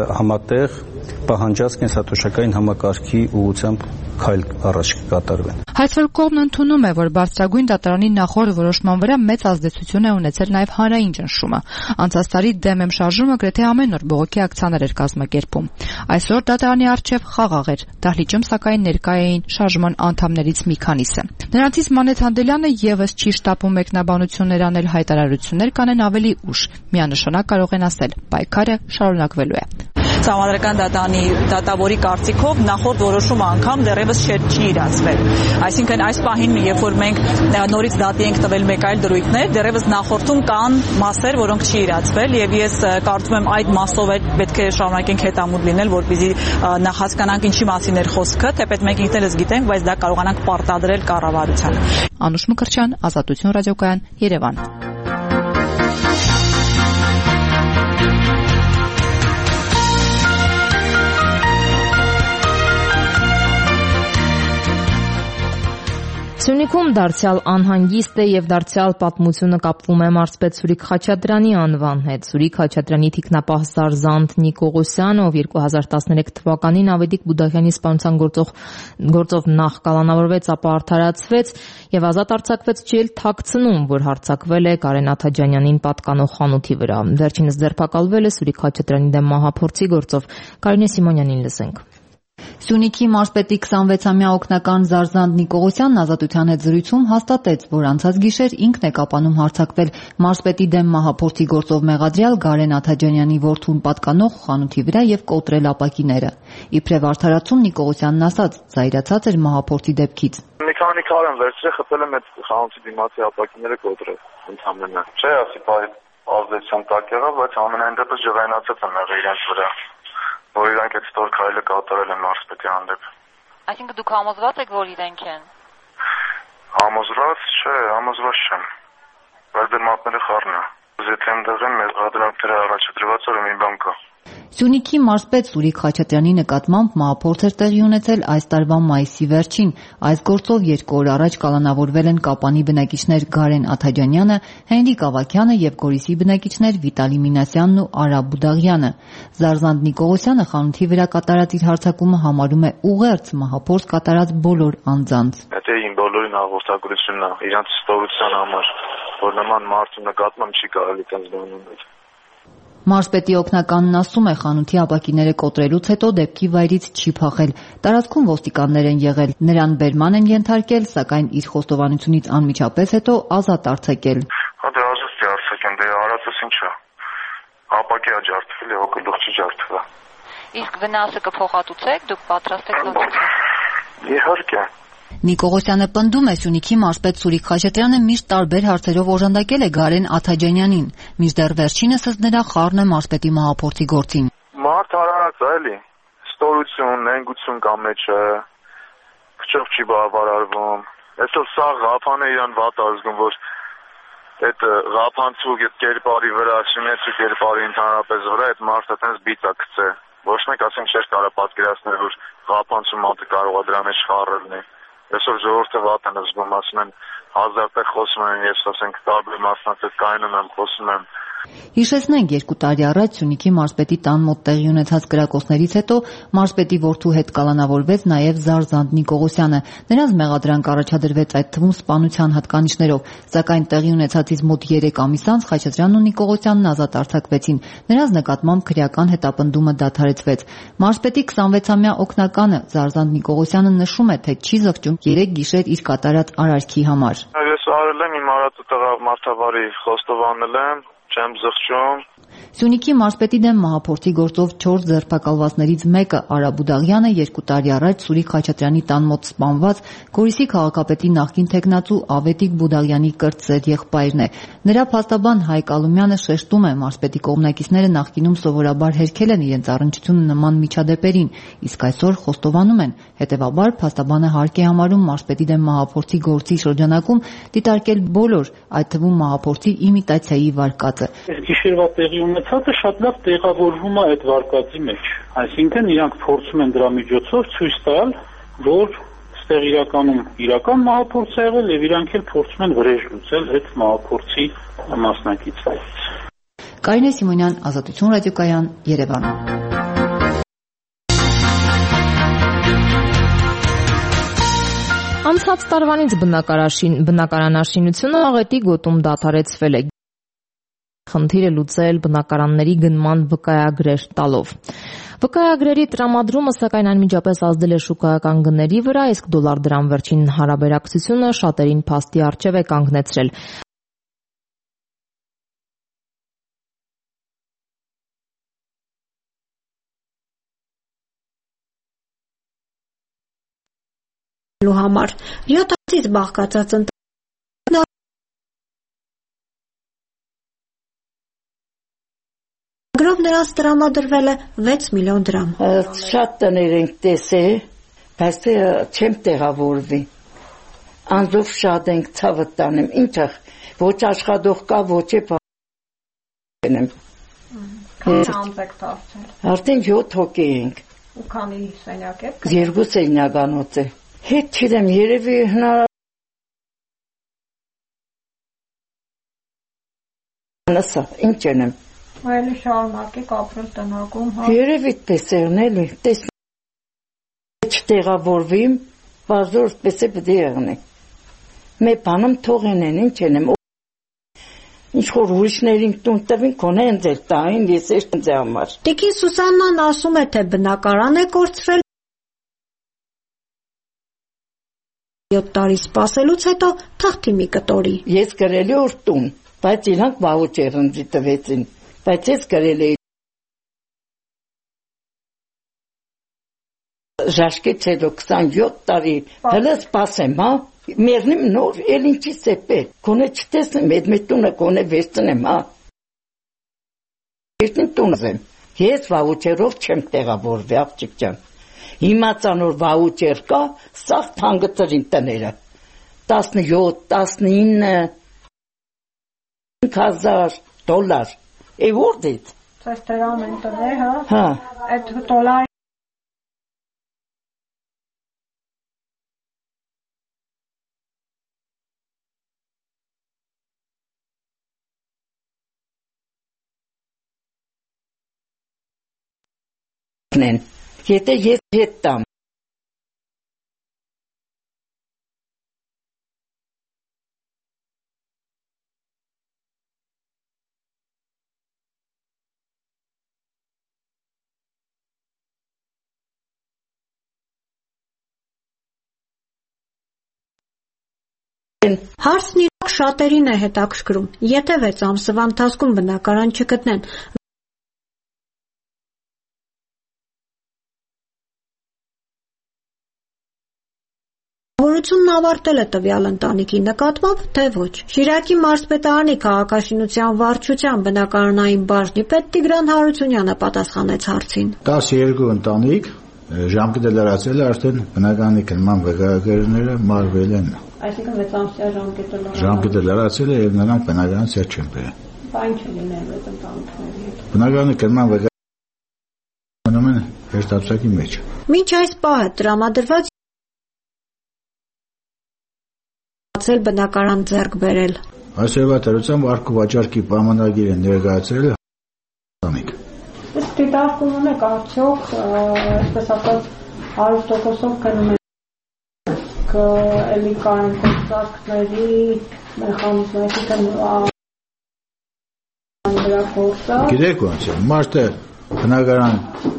համատեղ պահանջած կենսաթոշակային համակարգի ուղղությամբ քայլ առաջ կկատարվեն։ Հայցվոր կողմն ընդունում է, որ բարձրագույն դատարանի նախորդ որոշման վրա մեծ ազդեցություն է ունեցել նաև հանրային ճնշումը։ Անցած տարի դեմ եմ շարժումը գրեթե ամեն օր բողոքի ակցիաներ էր կազմակերպում։ Այսօր դատարանի առջև խաղաղ էր, դահլիճում սակայն ներկա էին շարժման անդամներից մի քանիսը։ Նրանցից Մանեթ Հանդելյանը եւս չի շտապում մեկնաբանություններ անել, հայտարարություններ կանեն ավելի ուշ։ Միանշանակ կարող են ասել՝ պայքարը շարունակվելու է։ Սահմանադրական դատավորի կարծիքով նախորդ որոշումը անգամ դեռևս չի իրացվել։ Այսինքն այս պահին, երբ որ մենք նորից դատի ենք տվել մեկ այլ դրույթներ, դեռևս նախորդում կան մասեր, որոնք չի իրացվել, եւ ես կարծում եմ այդ մասով էլ պետք է շարունակենք հետամուտ լինել, որպեսզի նախհասկանանք ինչի մասին էր խոսքը, թեպետ մենք ինքներս գիտենք, բայց դա կարողանանք պարտադրել կառավարությանը։ Անուշ Մկրտչյան, Ազատություն ռադիոկայան, Երևան։ Սյունիքում դարձյալ անհանգիստ է եւ դարձյալ պատմությունը կապվում է մարզպետ Սուրիկ Խաչատրյանի անվան հետ։ Սուրիկ Խաչատրյանի թիկնապահ Զարզանտ Նիկողոսյանը, ով 2013 թվականին Ավետիք Բուդաղյանի սպանության գործով նախ կալանավորվեց, ապա արդարացվեց եւ ազատ արձակվեց ջել Թաքցնում, որ հարձակվել է Կարեն Աթաջանյանին պատկանող խանութի վրա։ Վերջինս ձերբակալվել է Սուրիկ Խաչատրյանի դեմ մահափորձի գործով։ Կարինե Սիմոնյանին լսենք։ Սյունիքի մարզպետի 26-ամյա օգնական Զարզանտ Նիկողոսյանն Ազատության հետ զրույցում հաստատեց, որ անցած գիշեր ինքն է կապանում հարձակվել մարզպետի դեմ մահափորձի գործով մեղադրյալ Գարեն Աթաջանյանի որդուն պատկանող խանութի վրա եւ կոտրել ապակիները։ Իբրև արդարացում Նիկողոսյանն ասաց, զայրացած էր մահափորձի դեպքից։ Մի քանի քար են վերցրել, խփել եմ այդ խանութի դիմացի ապակիները կոտրել ընդհանրապես։ Չէ, ասի բայ ազդեցության տակ եղավ, բայց ամենայն դեպս ջղայնացած են եղել իրենց վրա, որ իրանք այդ ստոր քայլը կատարել են մարզպետի հանդեպ։ Այսինքն դուք համոզված եք, որ իրենք են։ Համոզված չեմ։ Բայց դեռ մատները խառն է։ Եթե եմ դեղեմ, մեր հադրանքները առաջադրված որ մի բան կա։ Սյունիքի մարզպետ Սուրիկ Խաչատրյանի նկատմամբ մահափորձ էր տեղի ունեցել այս տարվա մայիսի վերջին։ Այս գործով 2 օր առաջ կալանավորվել են Կապանի բնակիչներ Գարեն Աթաջանյանը, Հենրիկ Ավագյանը եւ Գորիսի բնակիչներ Վիտալի Մինասյանն ու Արա Բուդաղյանը։ Զարզանտ Նիկողոսյանը խանութի վրա կատարած իր հարձակումը համարում է ուղերձ մահափորձ կատարած բոլոր անձանց։ Դա իմ բոլորին հաղորդակցությունն է, իրանց ստորության համար, որ նման մարդու նկատմամբ չի կարելի տենց բան ունել։ Մարզպետի օգնականն ասում է, խանութի ապակիները կոտրելուց հետո դեպքի վայրից չի փախել։ Տարածքում ոստիկաններ են եղել, նրան բերման են ենթարկել, սակայն իր խոստովանությունից անմիջապես հետո ազատ արձակել։ Դե ազատ արձակեն, դե արածս ինչ է։ Ապակիա ջարդվել է, հոգելուղ չի ջարդվել։ Իսկ վնասը կփոխհատուցեք, դուք պատրաստ եք լուծել։ Իհարկե։ Նիկողոսյանը պնդում է, Սյունիքի մարզպետ Սուրիկ Խաչատրյանը միշտ տարբեր հարցերով օժանդակել է Գարեն Աթաջանյանին, մինչդեռ վերջինս նրա խառն է մարզպետի մահափորձի գործին։ Մարդ արարած է, էլի։ Ստորություն, նենգություն կա մեջը, քչով չի բավարարվում։ Այսօր սա Ղափանը իրան վատ ազգում, որ այդ Ղափանցու կերպարի վրա, շիմեցու կերպարի ընդհանրապես վրա այդ մարդը տենց բիծ է գցե։ Ոչ մեկ ասենք չէր կարող պատկերացնել, որ Ղափանցու մարդը կարող է դրա մեջ խառնելնի։ Այսօր ժողովուրդը վատ են զգում, ասում են հազար տեղ խոսում են, ես ասենք տարբեր մասնակցել կայանում եմ, խոսում եմ։ Հիշեցնենք 2 տարի առաջ Սյունիքի մարզպետի տան մոտ տեղի ունեցած կրակոցներից հետո մարզպետի որդու հետ կալանավորվեց նաև Զարզանտ Նիկողոսյանը։ Նրանց մեղադրանք առաջադրվեց այդ թվում սպանության հատկանիշներով, սակայն տեղի ունեցածից մոտ 3 ամիս անց Խաչատրյանն ու Նիկողոսյանն ազատ արձակվեցին։ Նրանց նկատմամբ քրեական հետապնդումը դադարեցվեց։ Մարզպետի 26-ամյա օգնականը Զարզանտ Նիկողոսյանը նշում է, թե չի զղջում 3 գիշեր իր կատարած արարքի համար։ Ես արել եմ իմ արածը տղա մարդավարի խոստովանել եմ, չեմ զղջում։ Սյունիքի մարզպետի դեմ մահափորձի գործով 4 ձերբակալվածներից մեկը Արա Բուդաղյանը 2 տարի առաջ Սուրիկ Խաչատրյանի տան մոտ սպանված Գորիսի քաղաքապետի նախկին թեկնածու Ավետիք Բուդաղյանի կրտսեր եղբայրն է։ Նրա փաստաբան Հայկ Ալումյանը շեշտում է, մարզպետի կողմնակիցները նախկինում սովորաբար հերքել են իրենց առնչությունը նման միջադեպերին, իսկ այսօր խոստովանում են։ Հետևաբար փաստաբանը հարկ է համարում մարզպետի դեմ մահափորձի գործի շրջանակում դիտարկել բոլոր, այդ թվում մահափորձի իմիտացիայի վարկածը։ Գիշերվա տեղի ունեցածը շատ լավ տեղավորվում է այդ վարկածի մեջ։ Այսինքն իրանք փորձում են դրա միջոցով ցույց տալ, որ ստեղ իրականում իրական մահափորձ է եղել եւ իրանք էլ փորձում են վրեժ լուծել այդ մահափորձի մասնակիցներից։ Կարինե Սիմոնյան, Ազատություն ռադիոկայան, Երևան։ Անցյալ Անցած տարվանից բնակարանաշինությունը աղետի գոտում դադարեցվել է։ Խնդիրը լուծել բնակարանների գնման վկայագրեր տալով։ Վկայագրերի տրամադրումը սակայն անմիջապես ազդել է շուկայական գների վրա, իսկ դոլար-դրամ վերջին հարաբերակցությունը շատերին փաստի առջև է կանգնեցրել։ Համար 7 ամսից բաղկացած գրով նրանց տրամադրվել է 6 միլիոն դրամ։ Շատ տներ ենք տեսել, բայց չեմ տեղավորվի։ Անձով շատ ենք ցավը տանեմ, ինչա ոչ աշխատող կա, ոչ է բանեմ։ Քանի անձ եք դարձել։ Արդեն 7 հոգի ենք։ Ու քանի սենյակ եք։ 2 սենյականոց է։ Հետ չեմ, երևի հնարավորինս ինչ եմ։ Այլի շարունակեք ապրել տնական, հա։ Երևի տեսերն էլի, չտեղավորվիմ, բազոր պես է պետք է եղնի։ Մեր բանում թողեն, ինչ եմ։ Ինչ որ ուրիշներին տուն տվին, կոնե են ձեր տային, ես էշտ ինձ համար։ Տիկին Սուսաննան ասում է, թե բնակարան է կորցրել 7 տարի սպասելուց հետո թղթի մի կտորի։ Ես գրելի որ տուն, բայց իրանք վաուչեր ընձի տվեցին, բայց ես գրելի ժաշկեց հետո 27 տարի, հլը սպասեմ, հա, մերնիմ նոր, էլ ինչիս է պետ, կոնե չտեսնեմ, այդ տունը կոնե վերցնեմ, հա։ Երկին տունս եմ, ես վաուչերով չեմ տեղավորվի, աղջիկ ջան։ Հիմա ծանոր վաուչեր կա, սաղ թանգծրին տները, 17, 19 $5,000, է որդից։ Ձեզ դրամ են տներ, հա։ Հա։ Այդ դոլարի Եթե ես հետ տամ։ Հարցն իրոք շատերին է հետաքրքրում։ Եթե 6 ամսվա ընթացքում բնակարան չգտնեն, Որությունն ավարտել է տվյալ ընտանիքի նկատմամբ, թե ոչ։ Շիրակի մարզպետարանի քաղաքաշինության վարչության բնակարանային բաժնի պետ Տիգրան Հարությունյանը պատասխանեց հարցին։ 12 ընտանիք ժամկետը լրացել է, արդեն բնակարանի գնման վկայագրերը մարվել են։ Այսինքն 6 ամսյա ժամկետը լրացել է եւ նրանք բնակարանից հետ չեն բերել։ Բան չլինեն այդ ընտանիքների հետ։ Բնակարանի գնման վկայագրերը մնում են հերթապսակի մեջ։ Մինչ այս պահը տրամադրված բնակարան ձեռք բերել։ Այսօրվա դրությամբ արկու վաճառքի պայմանագիր են ներկայացրել ընտանիք։ Իսկ դիտարկում ունեք արդյոք, այսպես ասած, 100%-ով գնում են էլի կան կոնտրակտների մեխանիզմների դրա գործը։ Գիտեք ոնց է, մարդը բնակարան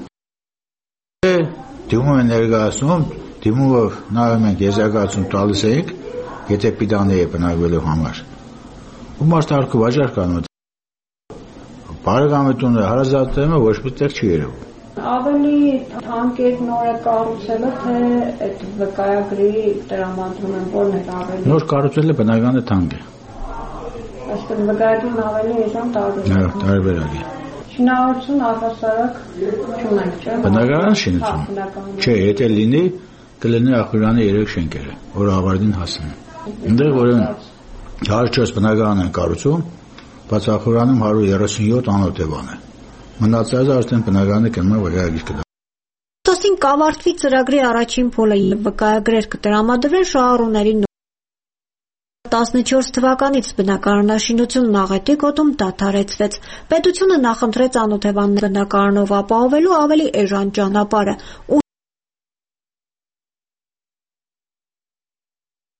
դիմում են ներկայացնում, դիմումով նայում ենք եզրակացում տալիս ենք, եթե պիտանի է բնակվելու համար։ Ու մարդ արկու վաճառք անում։ Բարեկամությունը հարազատումը ոչ մի տեղ չի երևում։ Ավելի թանկեր նորը կառուցելը, թե այդ վկայագրի տրամադրումը որն է ավելի։ Նոր կառուցելը բնականը թանկ է։ Այսինքն վկայագրին ավելի էժան տարբերակ է։ Շինարարություն առհասարակ չունենք, չէ՞։ Բնակարան շինություն։ Չէ, եթե լինի, կլինի Ախուրյանի 3 շենքերը, որ ավարտին հասնեն։ Այնտեղ որ 104 բնակարան են կառուցում, բայց Ախուրյանում 137 անոթ է բան է։ Մնացածը արդեն բնակարանի գնման վկայագրի կդա։ Տասին կավարտվի ծրագրի առաջին փուլը եւ վկայագրեր կտրամադրվեն շահառուների 14 թվականից բնակարանաշինությունն Աղետի գոտում դադարեցվեց։ Պետությունը նախընտրեց անօթևան բնակարանով ապահովելու ավելի էժան ճանապարհը։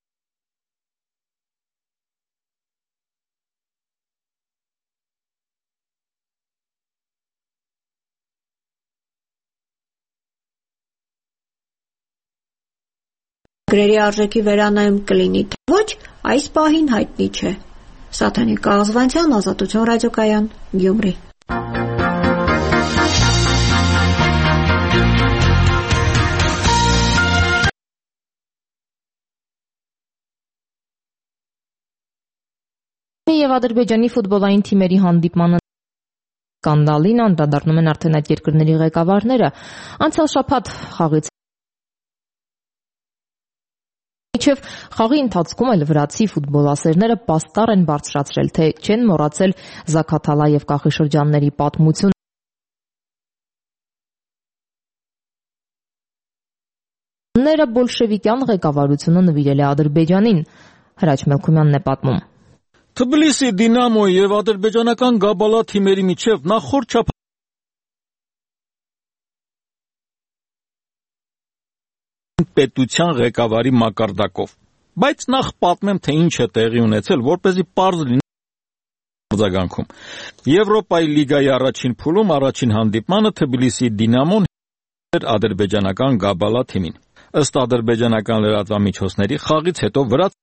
Գրերի արժեքի վերանայում կլինի, թե ոչ, այս պահին հայտնի չէ։ Սաթանիկ Կաղազվանցյան, Ազատություն ռադիոկայան, Գյումրի։ Եվ Ադրբեջանի ֆուտբոլային թիմերի հանդիպմանը սկանդալին անդրադառնում են արդեն այդ երկրների ղեկավարները։ Անցյալ շաբաթ խաղից Իչև խաղի ընթացքում էլ վրացի ֆուտբոլասերները պաստառ են բարձրացրել, թե չեն մոռացել Զաքաթալա եւ Կախի շրջանների պատմությունները բոլշևիկյան ղեկավարությունը նվիրել է Ադրբեջանին։ Հրաչ Մելքումյանն է պատմում։ Թբիլիսի Դինամո եւ ադրբեջանական Գաբալա թիմերի միջև նախորդ շաբաթ պետության ղեկավարի մակարդակով։ Բայց նախ պատմեմ, թե ինչ է տեղի ունեցել, որպեսզի պարզ լինի արձագանքում։ Եվրոպայի լիգայի առաջին փուլում առաջին հանդիպմանը Թբիլիսի Դինամոն ադրբեջանական Գաբալա թիմին։ Ըստ ադրբեջանական լրատվամիջոցների խաղից հետո վրաց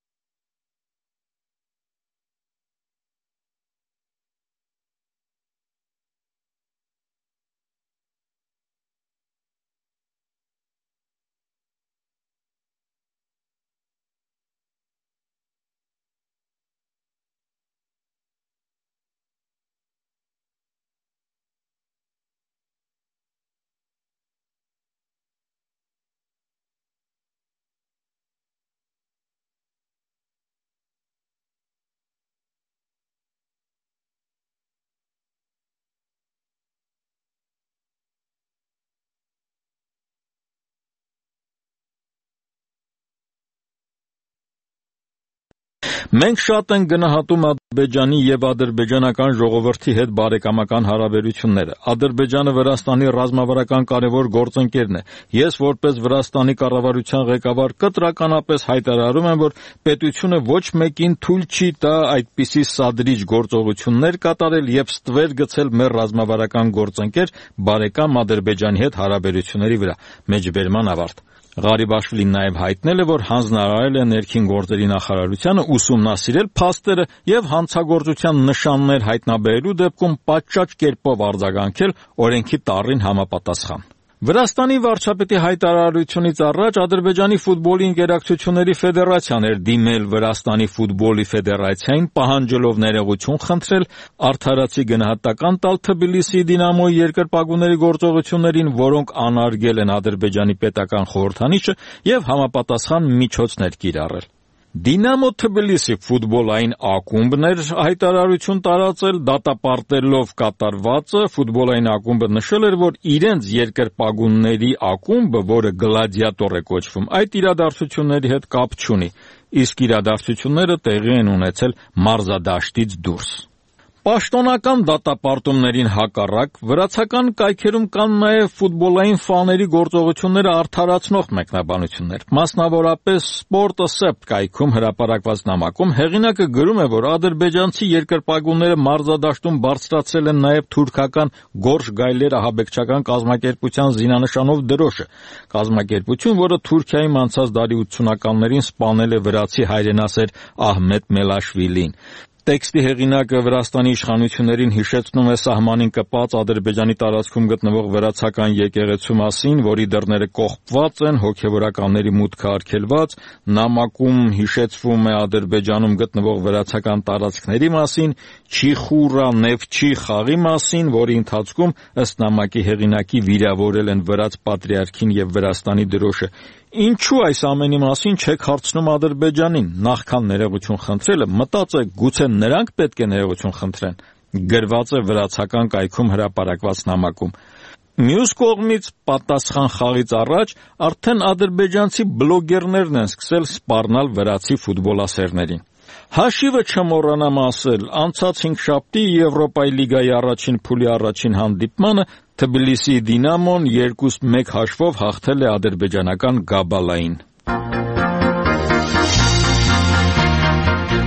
Մենք շատ ենք գնահատում Ադրբեջանի եւ ադրբեջանական ժողովրդի հետ բարեկամական հարաբերությունները։ Ադրբեջանը Վրաստանի ռազմավարական կարևոր գործընկերն է։ Ես որպես Վրաստանի կառավարության ղեկավար կտրականապես հայտարարում եմ, որ պետությունը ոչ մեկին թույլ չի տա այդպիսի սադրիչ գործողություններ կատարել եւ ստվեր գցել մեր ռազմավարական գործընկեր բարեկամ Ադրբեջանի հետ հարաբերությունների վրա։ Մեջբերման ավարտ։ Ղարիբաշվիլին նաև հայտնել է, որ հանձնարարել է ներքին գործերի նախարարությանը ուսումնասիրել փաստերը եւ հանցագործության նշաններ հայտնաբերելու դեպքում պատշաճ կերպով արձագանքել օրենքի տառին համապատասխան։ Վրաստանի վարչապետի հայտարարությունից առաջ Ադրբեջանի ֆուտբոլի ինտերակցիաների ֆեդերացիան էր դիմել Վրաստանի ֆուտբոլի ֆեդերացիային պահանջելով ներողություն խնդրել, արդարացի գնահատական տալ Թբիլիսի Դինամոյի երկրպագուների գործողություններին, որոնք անարգել են Ադրբեջանի պետական խորհրդանիշը եւ համապատասխան միջոցներ կիրառել։ Դինամո Թբիլիսի ֆուտբոլային ակումբն էր հայտարարություն տարածել, դատապարտելով կատարվածը, ֆուտբոլային ակումբը նշել էր, որ իրենց երկրպագունների ակումբը, որը գլադիատոր է կոչվում, այդ իրադարձությունների հետ կապ չունի, իսկ իրադարձությունները տեղի են ունեցել մարզադաշտից դուրս։ Պաշտոնական դատապարտումներին հակառակ վրացական կայքերում կան նաև ֆուտբոլային ֆաների գործողությունները արդարացնող մեկնաբանություններ։ Մասնավորապես Sport.ss կայքում հրապարակված նամակում հեղինակը գրում է, որ ադրբեջանցի երկրպագուները մարզադաշտում բարձրացրել են նաև թուրքական Գորշ Գայլեր ահաբեկչական կազմակերպության զինանշանով դրոշը, կազմակերպություն, որը Թուրքիայում անցած դարի 80-ականներին սպանել է վրացի հայրենասեր Ահմեդ Մելաշվիլին։ Տեքստի հեղինակը Վրաստանի իշխանություններին հիշեցնում է սահմանին կպած Ադրբեջանի տարածքում գտնվող վրացական եկեղեցու մասին, որի դռները կողպված են, հոգևորականների մուտքը արգելված, նամակում հիշեցվում է Ադրբեջանում գտնվող վրացական տարածքների մասին, Չիխուրա Նևչի խաղի մասին, որի ընթացքում ըստ նամակի հեղինակի վիրավորել են վրաց պատրիարքին եւ Վրաստանի դրոշը։ Ինչու այս ամենի մասին չեք հարցնում Ադրբեջանին, նախքան ներողություն խնդրելը, մտածեք, գուցե նրանք պետք է ներողություն խնդրեն, գրված է վրացական կայքում հրապարակված նամակում։ Մյուս կողմից պատասխան խաղից առաջ արդեն ադրբեջանցի բլոգերներն են սկսել սպառնալ վրացի ֆուտբոլասերներին։ Հաշիվը չմոռանամ ասել, անցած 5 շաբթի Եվրոպայի լիգայի առաջին փուլի առաջին հանդիպմանը Թբիլիսի Դինամոն 2-1 հաշվով հաղթել է ադրբեջանական Գաբալային։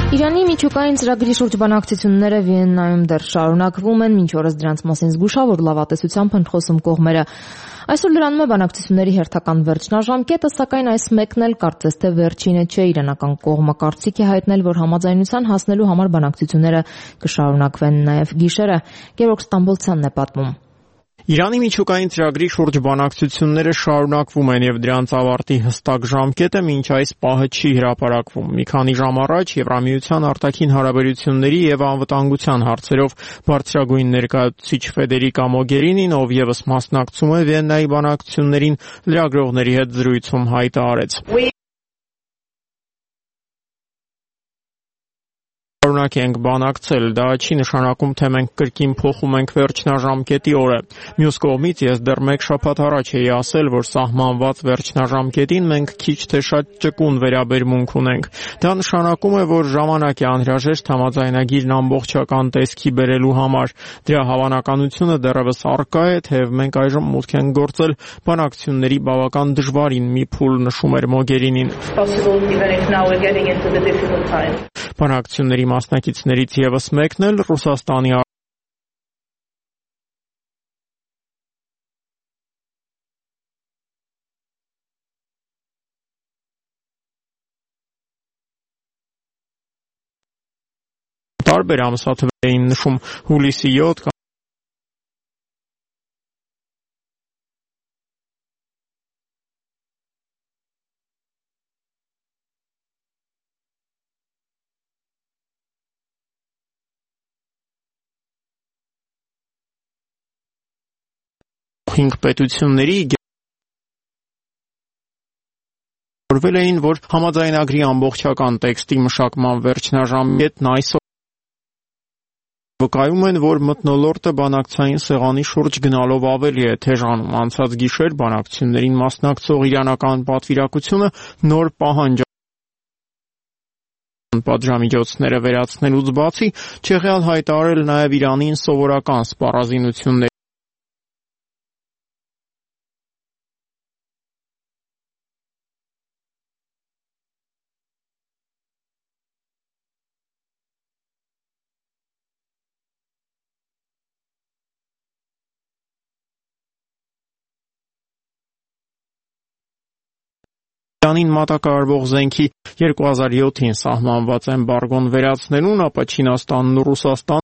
Իրանի միջուկային ծրագրի շուրջ բանակցությունները Վիեննայում դեռ շարունակվում են, մինչ օրս դրանց մասին զգուշավոր լավատեսությամբ են խոսում կողմերը։ Այսօր լրանում է բանակցությունների հերթական վերջնաժամկետը, սակայն այս մեկն էլ կարծես թե վերջինը չէ։ Իրանական կողմը կարծիք է հայտնել, որ համաձայնության հասնելու համար բանակցությունները կշարունակվեն նաև գիշերը։ Գևորգ Ստամբոլցյանն է պատմում։ Իրանի միջուկային ծրագրի շուրջ բանակցությունները շարունակվում են եւ դրանց ավարտի հստակ ժամկետը մինչ այս պահը չի հրապարակվում։ Մի քանի ժամ առաջ Եվրամիության արտաքին հարաբերությունների եւ անվտանգության հարցերով բարձրագույն ներկայացուցիչ Ֆեդերիկա Մոգերինին, ով եւս մասնակցում է Վիեննայի բանակցություններին, լրագրողների հետ զրույցում հայտարարեց. Շարունակ ենք բանակցել, դա չի նշանակում, թե մենք կրկին փոխում ենք վերջնաժամկետի օրը։ Մյուս կողմից ես դեռ մեկ շաբաթ առաջ էի ասել, որ սահմանված վերջնաժամկետին մենք քիչ թե շատ ճկուն վերաբերմունք ունենք։ Դա նշանակում է, որ ժամանակ է անհրաժեշտ համաձայնագիրն ամբողջական տեսքի բերելու համար։ Դրա հավանականությունը դեռևս առկա է, թեև մենք այժմ մուտք ենք գործել բանակցությունների բավական դժվարին, մի փուլ նշում էր Մոգերինին։ Բանակցությունների մասնակիցներից եւս մեկն էլ Ռուսաստանի տարբեր ամսաթվեր էին նշում հուլիսի 7 5 պետությունների որվել էին, որ համաձայնագրի ամբողջական տեքստի մշակման վերջնաժամկետն այսօր վկայում են, որ մթնոլորտը բանակցային սեղանի շուրջ գնալով ավելի է թեժանում։ Անցած գիշեր բանակցություններին մասնակցող իրանական պատվիրակությունը նոր պահանջ պատժամիջոցները վերացնելուց բացի չեղյալ հայտարարել նաև Իրանին սովորական սպառազինություններ Իրանին մատակարարվող զենքի 2007-ին սահմանված էմբարգոն վերացնելուն, ապա Չինաստանն ու Ռուսաստանը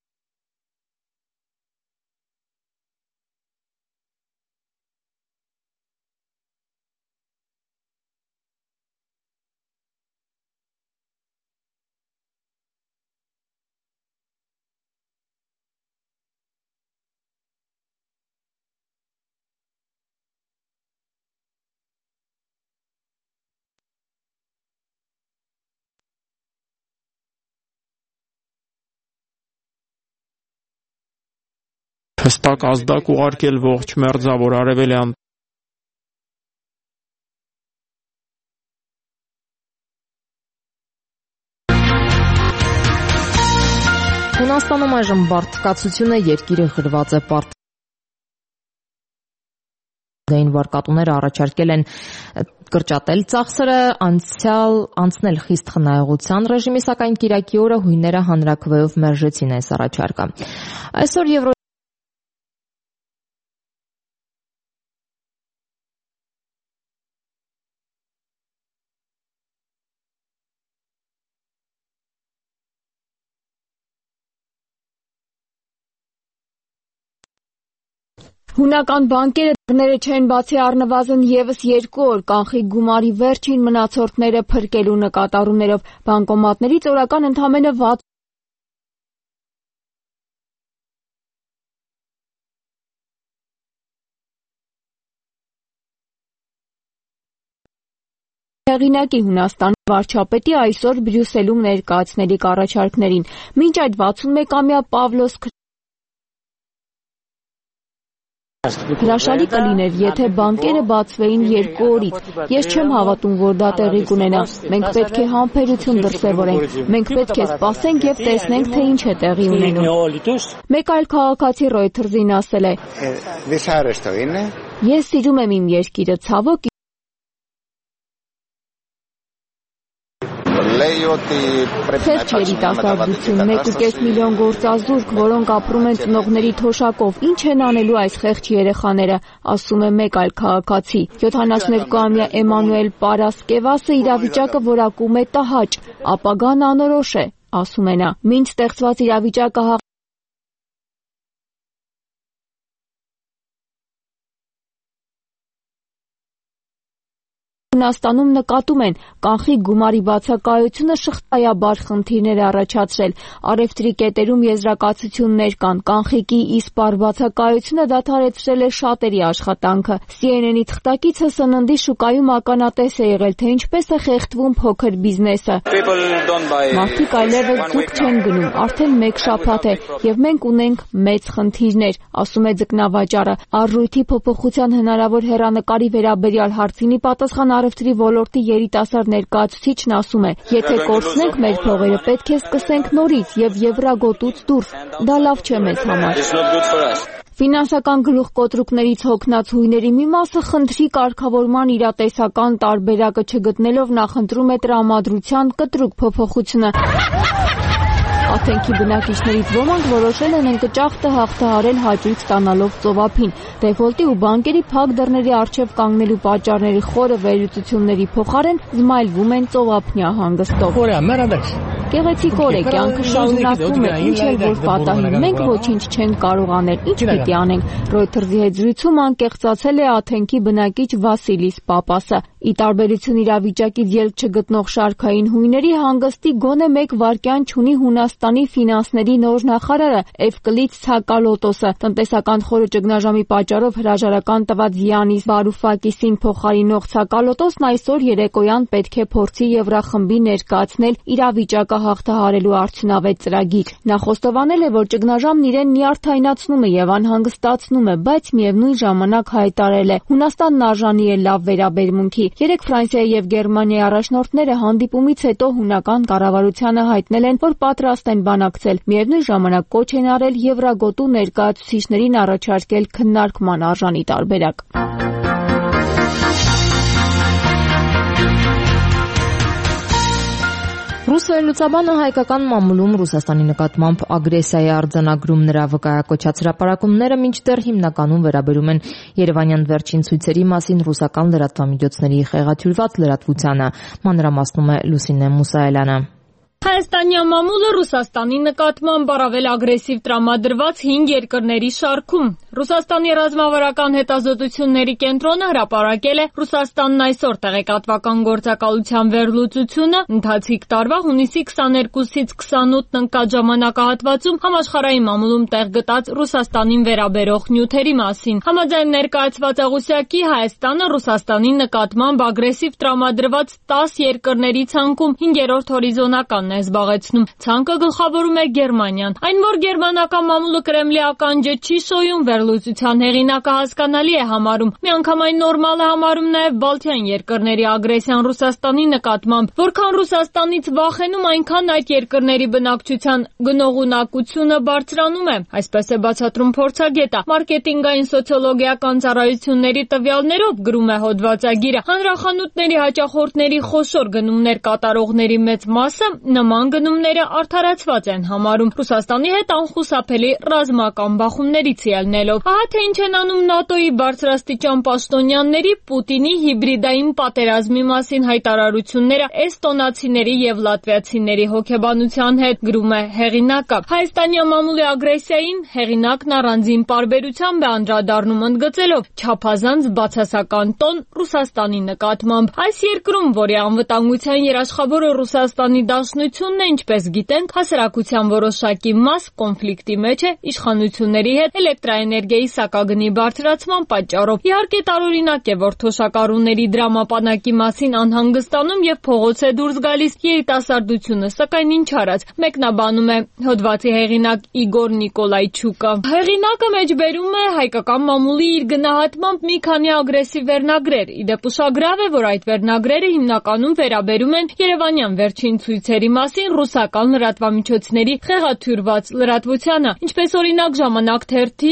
հստակ ազդակ ուղարկել ողջ մերձավոր արևելյան Հունաստանում այժմ բարդկացություն է, երկիրը գրված է պարտային վարկատուները առաջարկել են կրճատել ծախսերը, անցնել խիստ խնայողության ռեժիմի, սակայն կիրակի օրը հույները հանրաքվեով մերժեցին այս առաջարկը։ Այսօր Հունական բանկերը դռները չեն բացի առնվազն եւս 2 օր կանխիկ գումարի վերջին մնացորդները փրկելու նկատառումներով բանկոմատներից օրական ընդամենը 60 հեղինակի Հունաստանի վարչապետի այսօր Բրյուսելում ներկայացնելիք առաջարկներին։ Մինչ այդ 61-ամյա Պավլոս Հրաշալի կլիներ, եթե բանկերը բացվեին 2 օրից։ Ես չեմ հավատում, որ դա տեղի կունենա։ Մենք պետք է համբերություն դրսևորենք։ Մենք պետք է սպասենք եւ տեսնենք, թե ինչ է տեղի ունենում։ Մեկ այլ քաղաքացի Reuters-ին ասել է. Ես սիրում եմ իմ երկիրը, ցավոք Խեղճ երիտասարդություն, 1.5 միլիոն գործազուրկ, որոնք ապրում են ծնողների թոշակով, ինչ են անելու այս խեղճ երեխաները, ասում է մեկ այլ քաղաքացի։ 72-ամյա Էմանուել Պարասկևասը իրավիճակը որակում է տհաճ, ապագան անորոշ է, ասում է նա։ Մինչ ստեղծված իրավիճակը Հունաստանում նկատում են կանխիկ գումարի բացակայությունը շղթայաբար խնդիրներ առաջացրել։ Առևտրի կետերում եզրակացություններ կան, կանխիկի իսպառ բացակայությունը դադարեցրել է շատերի աշխատանքը։ CNN-ի թղթակիցը սննդի շուկայում ականատես է եղել, թե ինչպես է խեղդվում փոքր բիզնեսը։ Մարդիկ այլևս ձուկ չեն գնում, արդեն մեկ շաբաթ է, եւ մենք ունենք մեծ խնդիրներ, ասում է ձկնավաճառը։ Արժույթի փոփոխության հնարավոր հեռանկարի վերաբերյալ հարցինի պատասխան առևտրի ոլորտի երիտասարդ ներկայացուցիչն ասում է. եթե կորցնենք մեր փողերը, պետք է սկսենք նորից եւ եվրագոտուց դուրս։ Դա լավ չէ մեզ համար։ Ֆինանսական գլուխկոտրուկներից հոգնած հույների մի մասը խնդրի կարգավորման իրատեսական տարբերակը չգտնելով նախընտրում է տրամադրության կտրուկ փոփոխությունը։ Աթենքի բնակիչներից ոմանք որոշել են ընկճախտը հաղթահարել հաճույք ստանալով ծովափին։ Դեֆոլտի ու բանկերի փակ դռների առջև կանգնելու պատճառների խորը վերլուծությունների փոխարեն զմայլվում են ծովափնյա հանգստով։ Գեղեցիկ օր է, կյանքը շարունակվում է, ինչ էլ որ պատահի, մենք ոչինչ չենք կարող անել, ինչ պիտի անենք։ Reuters-ի հետ զրույցում անկեղծացել է Աթենքի բնակիչ Վասիլիս Պապասը։ Ի տարբերություն իրավիճակից ելք չգտնող շարքային հույների հանգստի գոնե մեկ վայրկյան չունի Հունաստանի ֆինանսների նոր նախարարը Էվկլիդ Ցակալոտոսը։ Տնտեսական խորը ճգնաժամի պատճառով հրաժարական տված Յանիս Բարուֆակիսին փոխարինող Ցակալոտոսն այսօր երեկոյան պետք է փորձի Եվրախմբի ներկայացնել իրավիճակը հաղթահարելու արդյունավետ ծրագիր։ Նա խոստովանել է, որ ճգնաժամն իրեն նյարդայնացնում է եւ անհանգստացնում է, բայց միևնույն ժամանակ հայտարարել է. Հունաստանն արժանի է լավ վերաբերմունքի։ Երեք Ֆրանսիայի եւ Գերմանիայի առաջնորդները հանդիպումից հետո հունական կառավարությանը հայտնել են, որ պատրաստ են բանակցել։ Միևնույն ժամանակ կոչ են արել Եվրագոտու ներկայացուցիչներին առաջարկել քննարկման արժանի տարբերակ։ Ռուսիայի լուծաբանը հայկական մամուլում Ռուսաստանի նկատմամբ ագրեսիայի արձանագրում նրա վկայակոչած հրապարակումները մինչդեռ հիմնականում վերաբերում են Երևանյան վերջին ցույցերի մասին ռուսական լրատվամիջոցների խեղաթյուրված լրատվությանը, մանրամասնում է Լուսինե Մուսայելյանը։ Հայաստանյան մամուլը Ռուսաստանի նկատմամբ առավել ագրեսիվ տրամադրված 5 երկրների շարքում։ Ռուսաստանի ռազմավարական հետազոտությունների կենտրոնը հրապարակել է Ռուսաստանն այսօր տեղեկատվական գործակալության վերլուծությունը ընթացիկ տարվա հունիսի 22-ից 28-ն ընկած ժամանակահատվածում համաշխարհային մամուլում տեղ գտած Ռուսաստանին վերաբերող նյութերի մասին։ Համաձայն ներկայացված աղյուսակի Հայաստանը Ռուսաստանի նկատմամբ ագրեսիվ տրամադրված 10 երկրների ցանկում 5-րդ հորիզոնականն է զբաղեցնում։ Ցանկը գլխավորում է Գերմանիան։ Այն, որ գերմանական մամուլը կրեմլի ականջը չի շոյում, վերլուծության հեղինակը հասկանալի է համարում։ Միանգամայն նորմալ է համարում նաև Բալթյան երկրների ագրեսիան Ռուսաստանի նկատմամբ։ Որքան Ռուսաստանից վախենում, այնքան այդ երկրների բնակչության գնողունակությունը բարձրանում է։ Այսպես է բացատրում փորձագետը։ Մարքեթինգային սոցիոլոգիական ծառայությունների տվյալներով գրում է հոդվածագիրը, հանրախանութների հաճախորդների խոշոր գնումներ կատարողների մեծ մասը նման գնումները արդարացված են համարում Ռուսաստանի հետ անխուսափելի ռազմական բախումներից ելնելով։ Ահա թե ինչ են անում ՆԱՏՕ-ի բարձրաստիճան պաշտոնյաների Պուտինի հիբրիդային պատերազմի մասին հայտարարությունները էստոնացիների եւ լատվիացիների հոգեբանության հետ, գրում է հեղինակը։ Հայաստանյան մամուլի ագրեսիային հեղինակն առանձին պարբերությամբ է անդրադառնում, ընդգծելով չափազանց բացասական տոն Ռուսաստանի նկատմամբ։ Այս երկրում, որի անվտանգության երաշխավորը Ռուսաստանի դաշնությունն է, ինչպես գիտենք, հասարակության որոշակի մաս կոնֆլիկտի մեջ է իշխանությունների հետ էլեկտրաէներգիայի սակագնի բարձրացման պատճառով։ Իհարկե տարօրինակ է, որ թոշակառուների դրամապանակի մասին անհանգստանում եւ փողոց է դուրս գալիս երիտասարդությունը, սակայն ինչ արած, մեկնաբանում է հոդվածի հեղինակ Իգոր Նիկոլայչուկը։ Հեղինակը մեջբերում է հայկական մամուլի իր գնահատմամբ մի քանի ագրեսիվ վերնագրեր։ Իդեպ ուշագրավ է, որ այդ վերնագրերը հիմնականում վերաբերում են Երևանյան վերջին ցույցերի մասին ռուսական լրատվամիջոցների խեղաթյուրված լրատվությանը, ինչպես օրինակ Ժամանակ թերթի,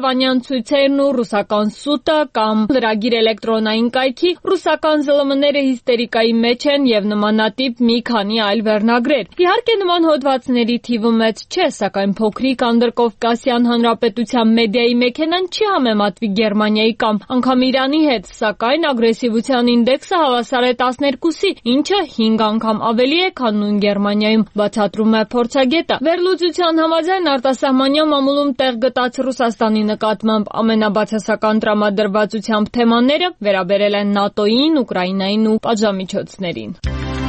Երևանյան ցույցերն ու ռուսական սուտը կամ լրագիր էլեկտրոնային կայքի ռուսական ԶԼՄ-ները հիստերիկայի մեջ են եւ նմանատիպ մի քանի այլ վերնագրեր։ Իհարկե նման հոդվածների թիվը մեծ չէ, սակայն փոքրիկ Անդրկովկասյան հանրապետության մեդիայի մեքենան չի համեմատվի Գերմանիայի կամ անգամ Իրանի հետ, սակայն ագրեսիվության ինդեքսը հավասար է 12-ի, ինչը 5 անգամ ավելի է, քան նույն Գերմանիայում, բացատրում է փորձագետը։ Վերլուծության համաձայն արտասահմանյան մամուլում տեղ գտած Ռուսաստանի նկատմամբ ամենաբացասական տրամադրվածությամբ թեմաները վերաբերել են ՆԱՏՕ-ին, Ուկրաինային ու պատժամիջոցներին։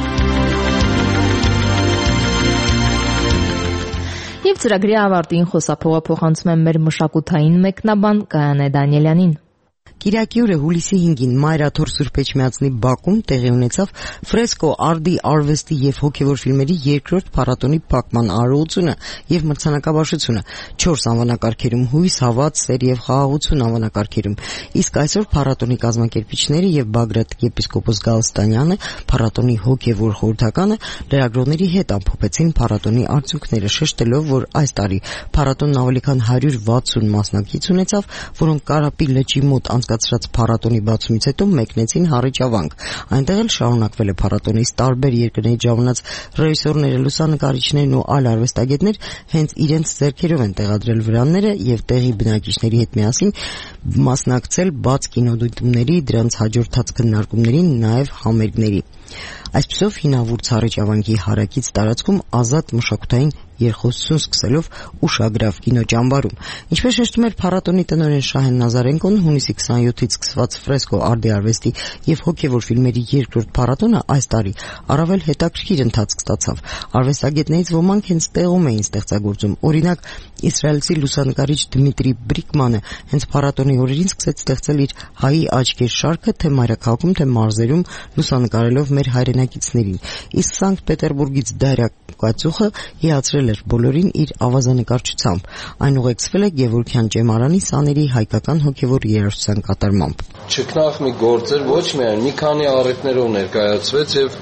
Եվ ծրագրի ավարտին խոսափողը փոխանցում եմ մեր մշակութային մեկնաբան Գայանե Դանիելյանին։ Կիրակի օրը հուլիսի 5-ին Մայրաթոր Սուրբ Էջմիածնի բակում տեղի ունեցավ ֆրեսկո արդի արվեստի եւ հոգեվոր ֆիլմերի երկրորդ փառատոնի փակման արարողությունը եւ մրցանակաբաշխությունը 4 անվանակարգերում՝ հույս, հավատ, սեր եւ խաղաղություն անվանակարգերում։ Իսկ այսօր փառատոնի կազմակերպիչները եւ Բագրատ եպիսկոպոս Գալստանյանը փառատոնի հոգեվոր խորհրդականը լրագրողների հետ ամփոփեցին փառատոնի արդյունքները, շեշտելով, որ այս տարի փառատոնն ավելի քան 160 մասնակից ունեցավ, որոնք Կարապի լճի մոտ անցկացրած փառատոնի բացումից հետո մեկնեցին Հառիճավանք։ Այնտեղ էլ շարունակվել է փառատոնից տարբեր երկրներից ժամանած ռեժիսորները, լուսանկարիչներն ու այլ արվեստագետներ հենց իրենց ձեռքերով են տեղադրել վրանները եւ տեղի բնակիչների հետ միասին մասնակցել բաց կինոդիտումների, դրանց հաջորդած քննարկումներին, նաեւ համերգների։ Այսպիսով հինավուրց Հառիճավանքի հարակից տարածքում ազատ մշակութային երկխոսություն սկսելով ուշագրավ կինոճամբարում։ Ինչպես շեշտում էր փառատոնի տնօրեն Շահեն Նազարենկոն, հունիսի 27-ից սկսված ֆրեսկո արդի արվեստի եւ հոգեվոր ֆիլմերի երկրորդ փառատոնը այս տարի առավել հետաքրքիր ընթացք ստացավ։ Արվեստագետներից ոմանք հենց տեղում էին ստեղծագործում։ Օրինակ, իսրայելցի լուսանկարիչ Դմիտրի Բրիկմանը հենց փառատոնի օրերին սկսեց ստեղծել իր հայի աչքեր շարքը թե մայրաքաղաքում, թե մարզերում, լուսանկարելով մեր հայրենակիցներին։ Իսկ Սանկտ Պետերբուրգից Դարյա Կացուխը հիացրել էր բոլորին իր ավազանկարչությամբ։ Այն ուղեկցվել է Գևորգյան ճեմարանի սաների հայկական հոգևոր երաժշտության կատարմամբ։ Չքնաղ մի գործ էր, ոչ միայն մի քանի առիթներով ներկայացվեց եւ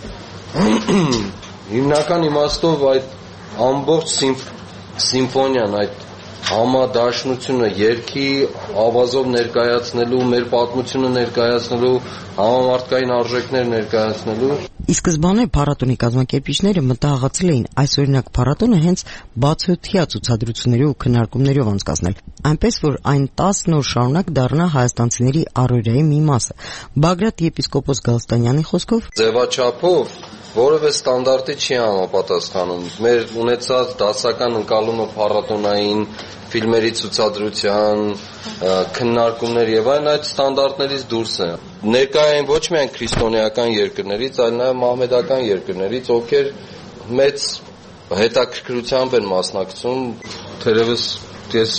հիմնական իմաստով այդ ամբողջ սիմֆոնիան, այդ համադաշնությունը երգի ավազով ներկայացնելու, մեր պատմությունը ներկայացնելու, համամարտկային արժեքներ ներկայացնելու։ Ի սկզբանե փառատոնի կազմակերպիչները մտահղացել էին այս օրինակ փառատոնը հենց բացօթյա ցուցադրություններով ու քննարկումներով անցկացնել, այնպես որ այն 10 օր շարունակ դառնա հայաստանցիների առօրյայի մի մասը։ Բագրատ եպիսկոպոս Գալստանյանի խոսքով ձևաչափով որևէ ստանդարտի չի համապատասխանում։ Մեր ունեցած դասական ընկալումը փառատոնային ֆիլմերի ցուցադրության, քննարկումներ եւ այլն այդ ստանդարտներից դուրս է։ Ներկա են ոչ միայն քրիստոնեական երկրներից, այլ նաեւ մահմեդական երկրներից, ովքեր մեծ հետաքրքրությամբ են մասնակցում։ Թերևս ես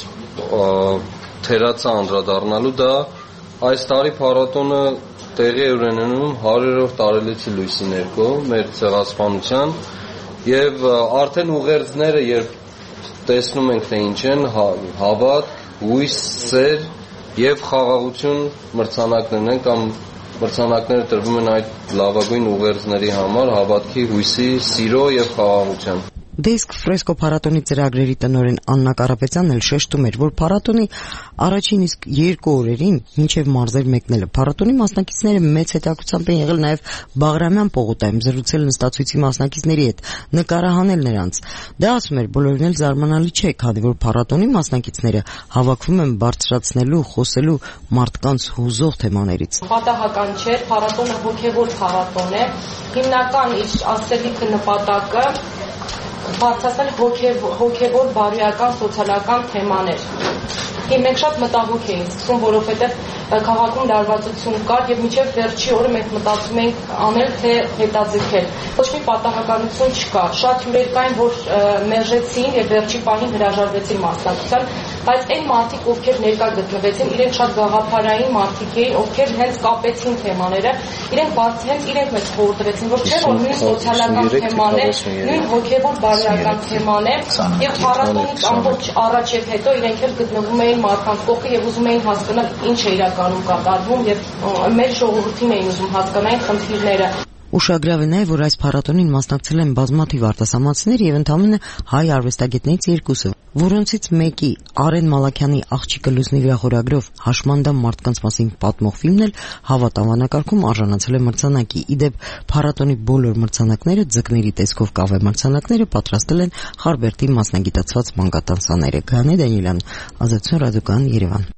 թերացա անդրադառնալու դա այս տարի փառատոնը տեղի է ունենում 100-րդ տարելիցի լույսի ներքո մեր ցեղասպանության եւ արդեն ուղերձները երբ տեսնում ենք թե ինչ են, հավատ, հույս, սեր եւ խաղաղություն մրցանակներն են կամ մրցանակները տրվում են այդ լավագույն ուղերձների համար, հավատքի, հույսի, սիրո եւ խաղաղության։ Դե իսկ ֆրեսկո փառատոնի ծրագրերի տնօրեն Աննա Կարապետյանն էլ շեշտում էր, որ փառատոնի առաջին իսկ 2 օրերին մինչև մարզեր մեկնելը փառատոնի մասնակիցները մեծ հետաքրքրությամբ են եղել նաև Բաղրամյան պողոտայում զրուցել նստացույցի մասնակիցների հետ, նկարահանել նրանց։ Դա ասում էր բոլորին էլ զարմանալի չէ, քանի որ փառատոնի մասնակիցները հավաքվում են բարձրացնելու, խոսելու մարդկանց հուզող թեմաներից։ Պատահական չէ, փառատոնը հոգևոր փառատոն է, հիմնական իր ասելիքը նպատակը բարձրացնել հոգևոր բարոյական սոցիալական թեմաներ։ Մենք շատ մտահոգ էինք սկսում, որովհետև քաղաքում լարվածություն կար եւ մինչեւ վերջի օրը մենք մտածում էինք անել թե հետաձգել։ Ոչ մի պատահականություն չկա։ Շատ հյուրեր կային, որ մերժեցին եւ վերջի պահին հրաժարվեցին մասնակցության, բայց այն մարդիկ, ովքեր ներկա գտնվեցին, իրենք շատ գաղափարային մարդիկ էին, ովքեր հենց կապեցին թեմաները, իրենք հենց իրենք մեզ խորհուրդ տվեցին, որ չէ՞ որ նույն սոցիալական թեման է, նույն հոգևոր բարոյական թեման է եւ փառատոնից ամբողջ առաջ եւ հետո իրենք էլ գտնվում էին մարդկանց կողքը եւ ուզում էին հասկանալ ինչ է իրականում կատարվում եւ մեր ժողովրդին էին ուզում հասկանալ խնդիրները։ Ուշագրավ է նաև, որ այս փառատոնին մասնակցել են բազմաթիվ արտասահմանցիներ եւ ընդամենը հայ արվեստագետներից երկուսը, որոնցից մեկի Արեն Մալաքյանի «Աղջիկը լուսնի» վիայախորագրով հաշմանդամ մարդկանց մասին պատմող ֆիլմն էլ Հավատ անվանակարգում արժանացել է մրցանակի։ Իդեպ փառատոնի բոլոր մրցանակները, ձկների տեսքով կավե մրցանակները պատրաստել են Խարբերդի մասնագիտացված մանկատանցաները։ Գանե Դանիելյան, Ազատություն ռադիոկայան, Երևան։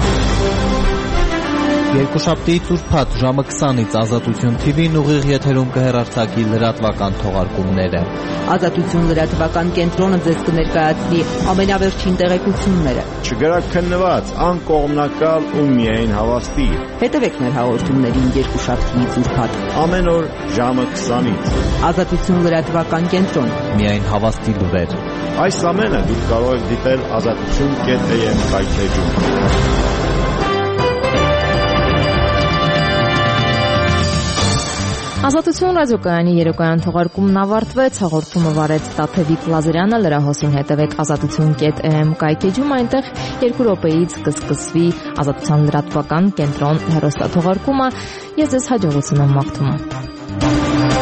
Երկուշաբթիից ուրբաթ ժամը 20-ից Ազատություն TV-ն ուղիղ եթերում կհեռարձակի լրատվական թողարկումները։ Ազատություն լրատվական կենտրոնը ձեզ կներկայացնի ամենավերջին տեղեկությունները։ Չգրաքննված, անկողմնակալ ու միայն հավաստի։ Հետևեք մեր հաղորդումներին երկուշաբթիից ուրբաթ ամեն օր ժամը 20-ից։ Ազատություն լրատվական կենտրոն։ Միայն հավաստի լուրեր։ Այս ամենը դուք կարող եք դիտել azatutun.am կայքեջում։ Ազատություն ռադիոկայանի երեկոյան թողարկումն ավարտվեց, հաղորդումը վարեց Տաթևիկ Լազարյանը, լրահոսին հետևեք azatutun.am կայքեջում, այնտեղ 2 րոպեից կսկսվի Ազատության լրատվական կենտրոն հեռուստաթողարկումը։ Ես ձեզ հաջողություն եմ մաղթում։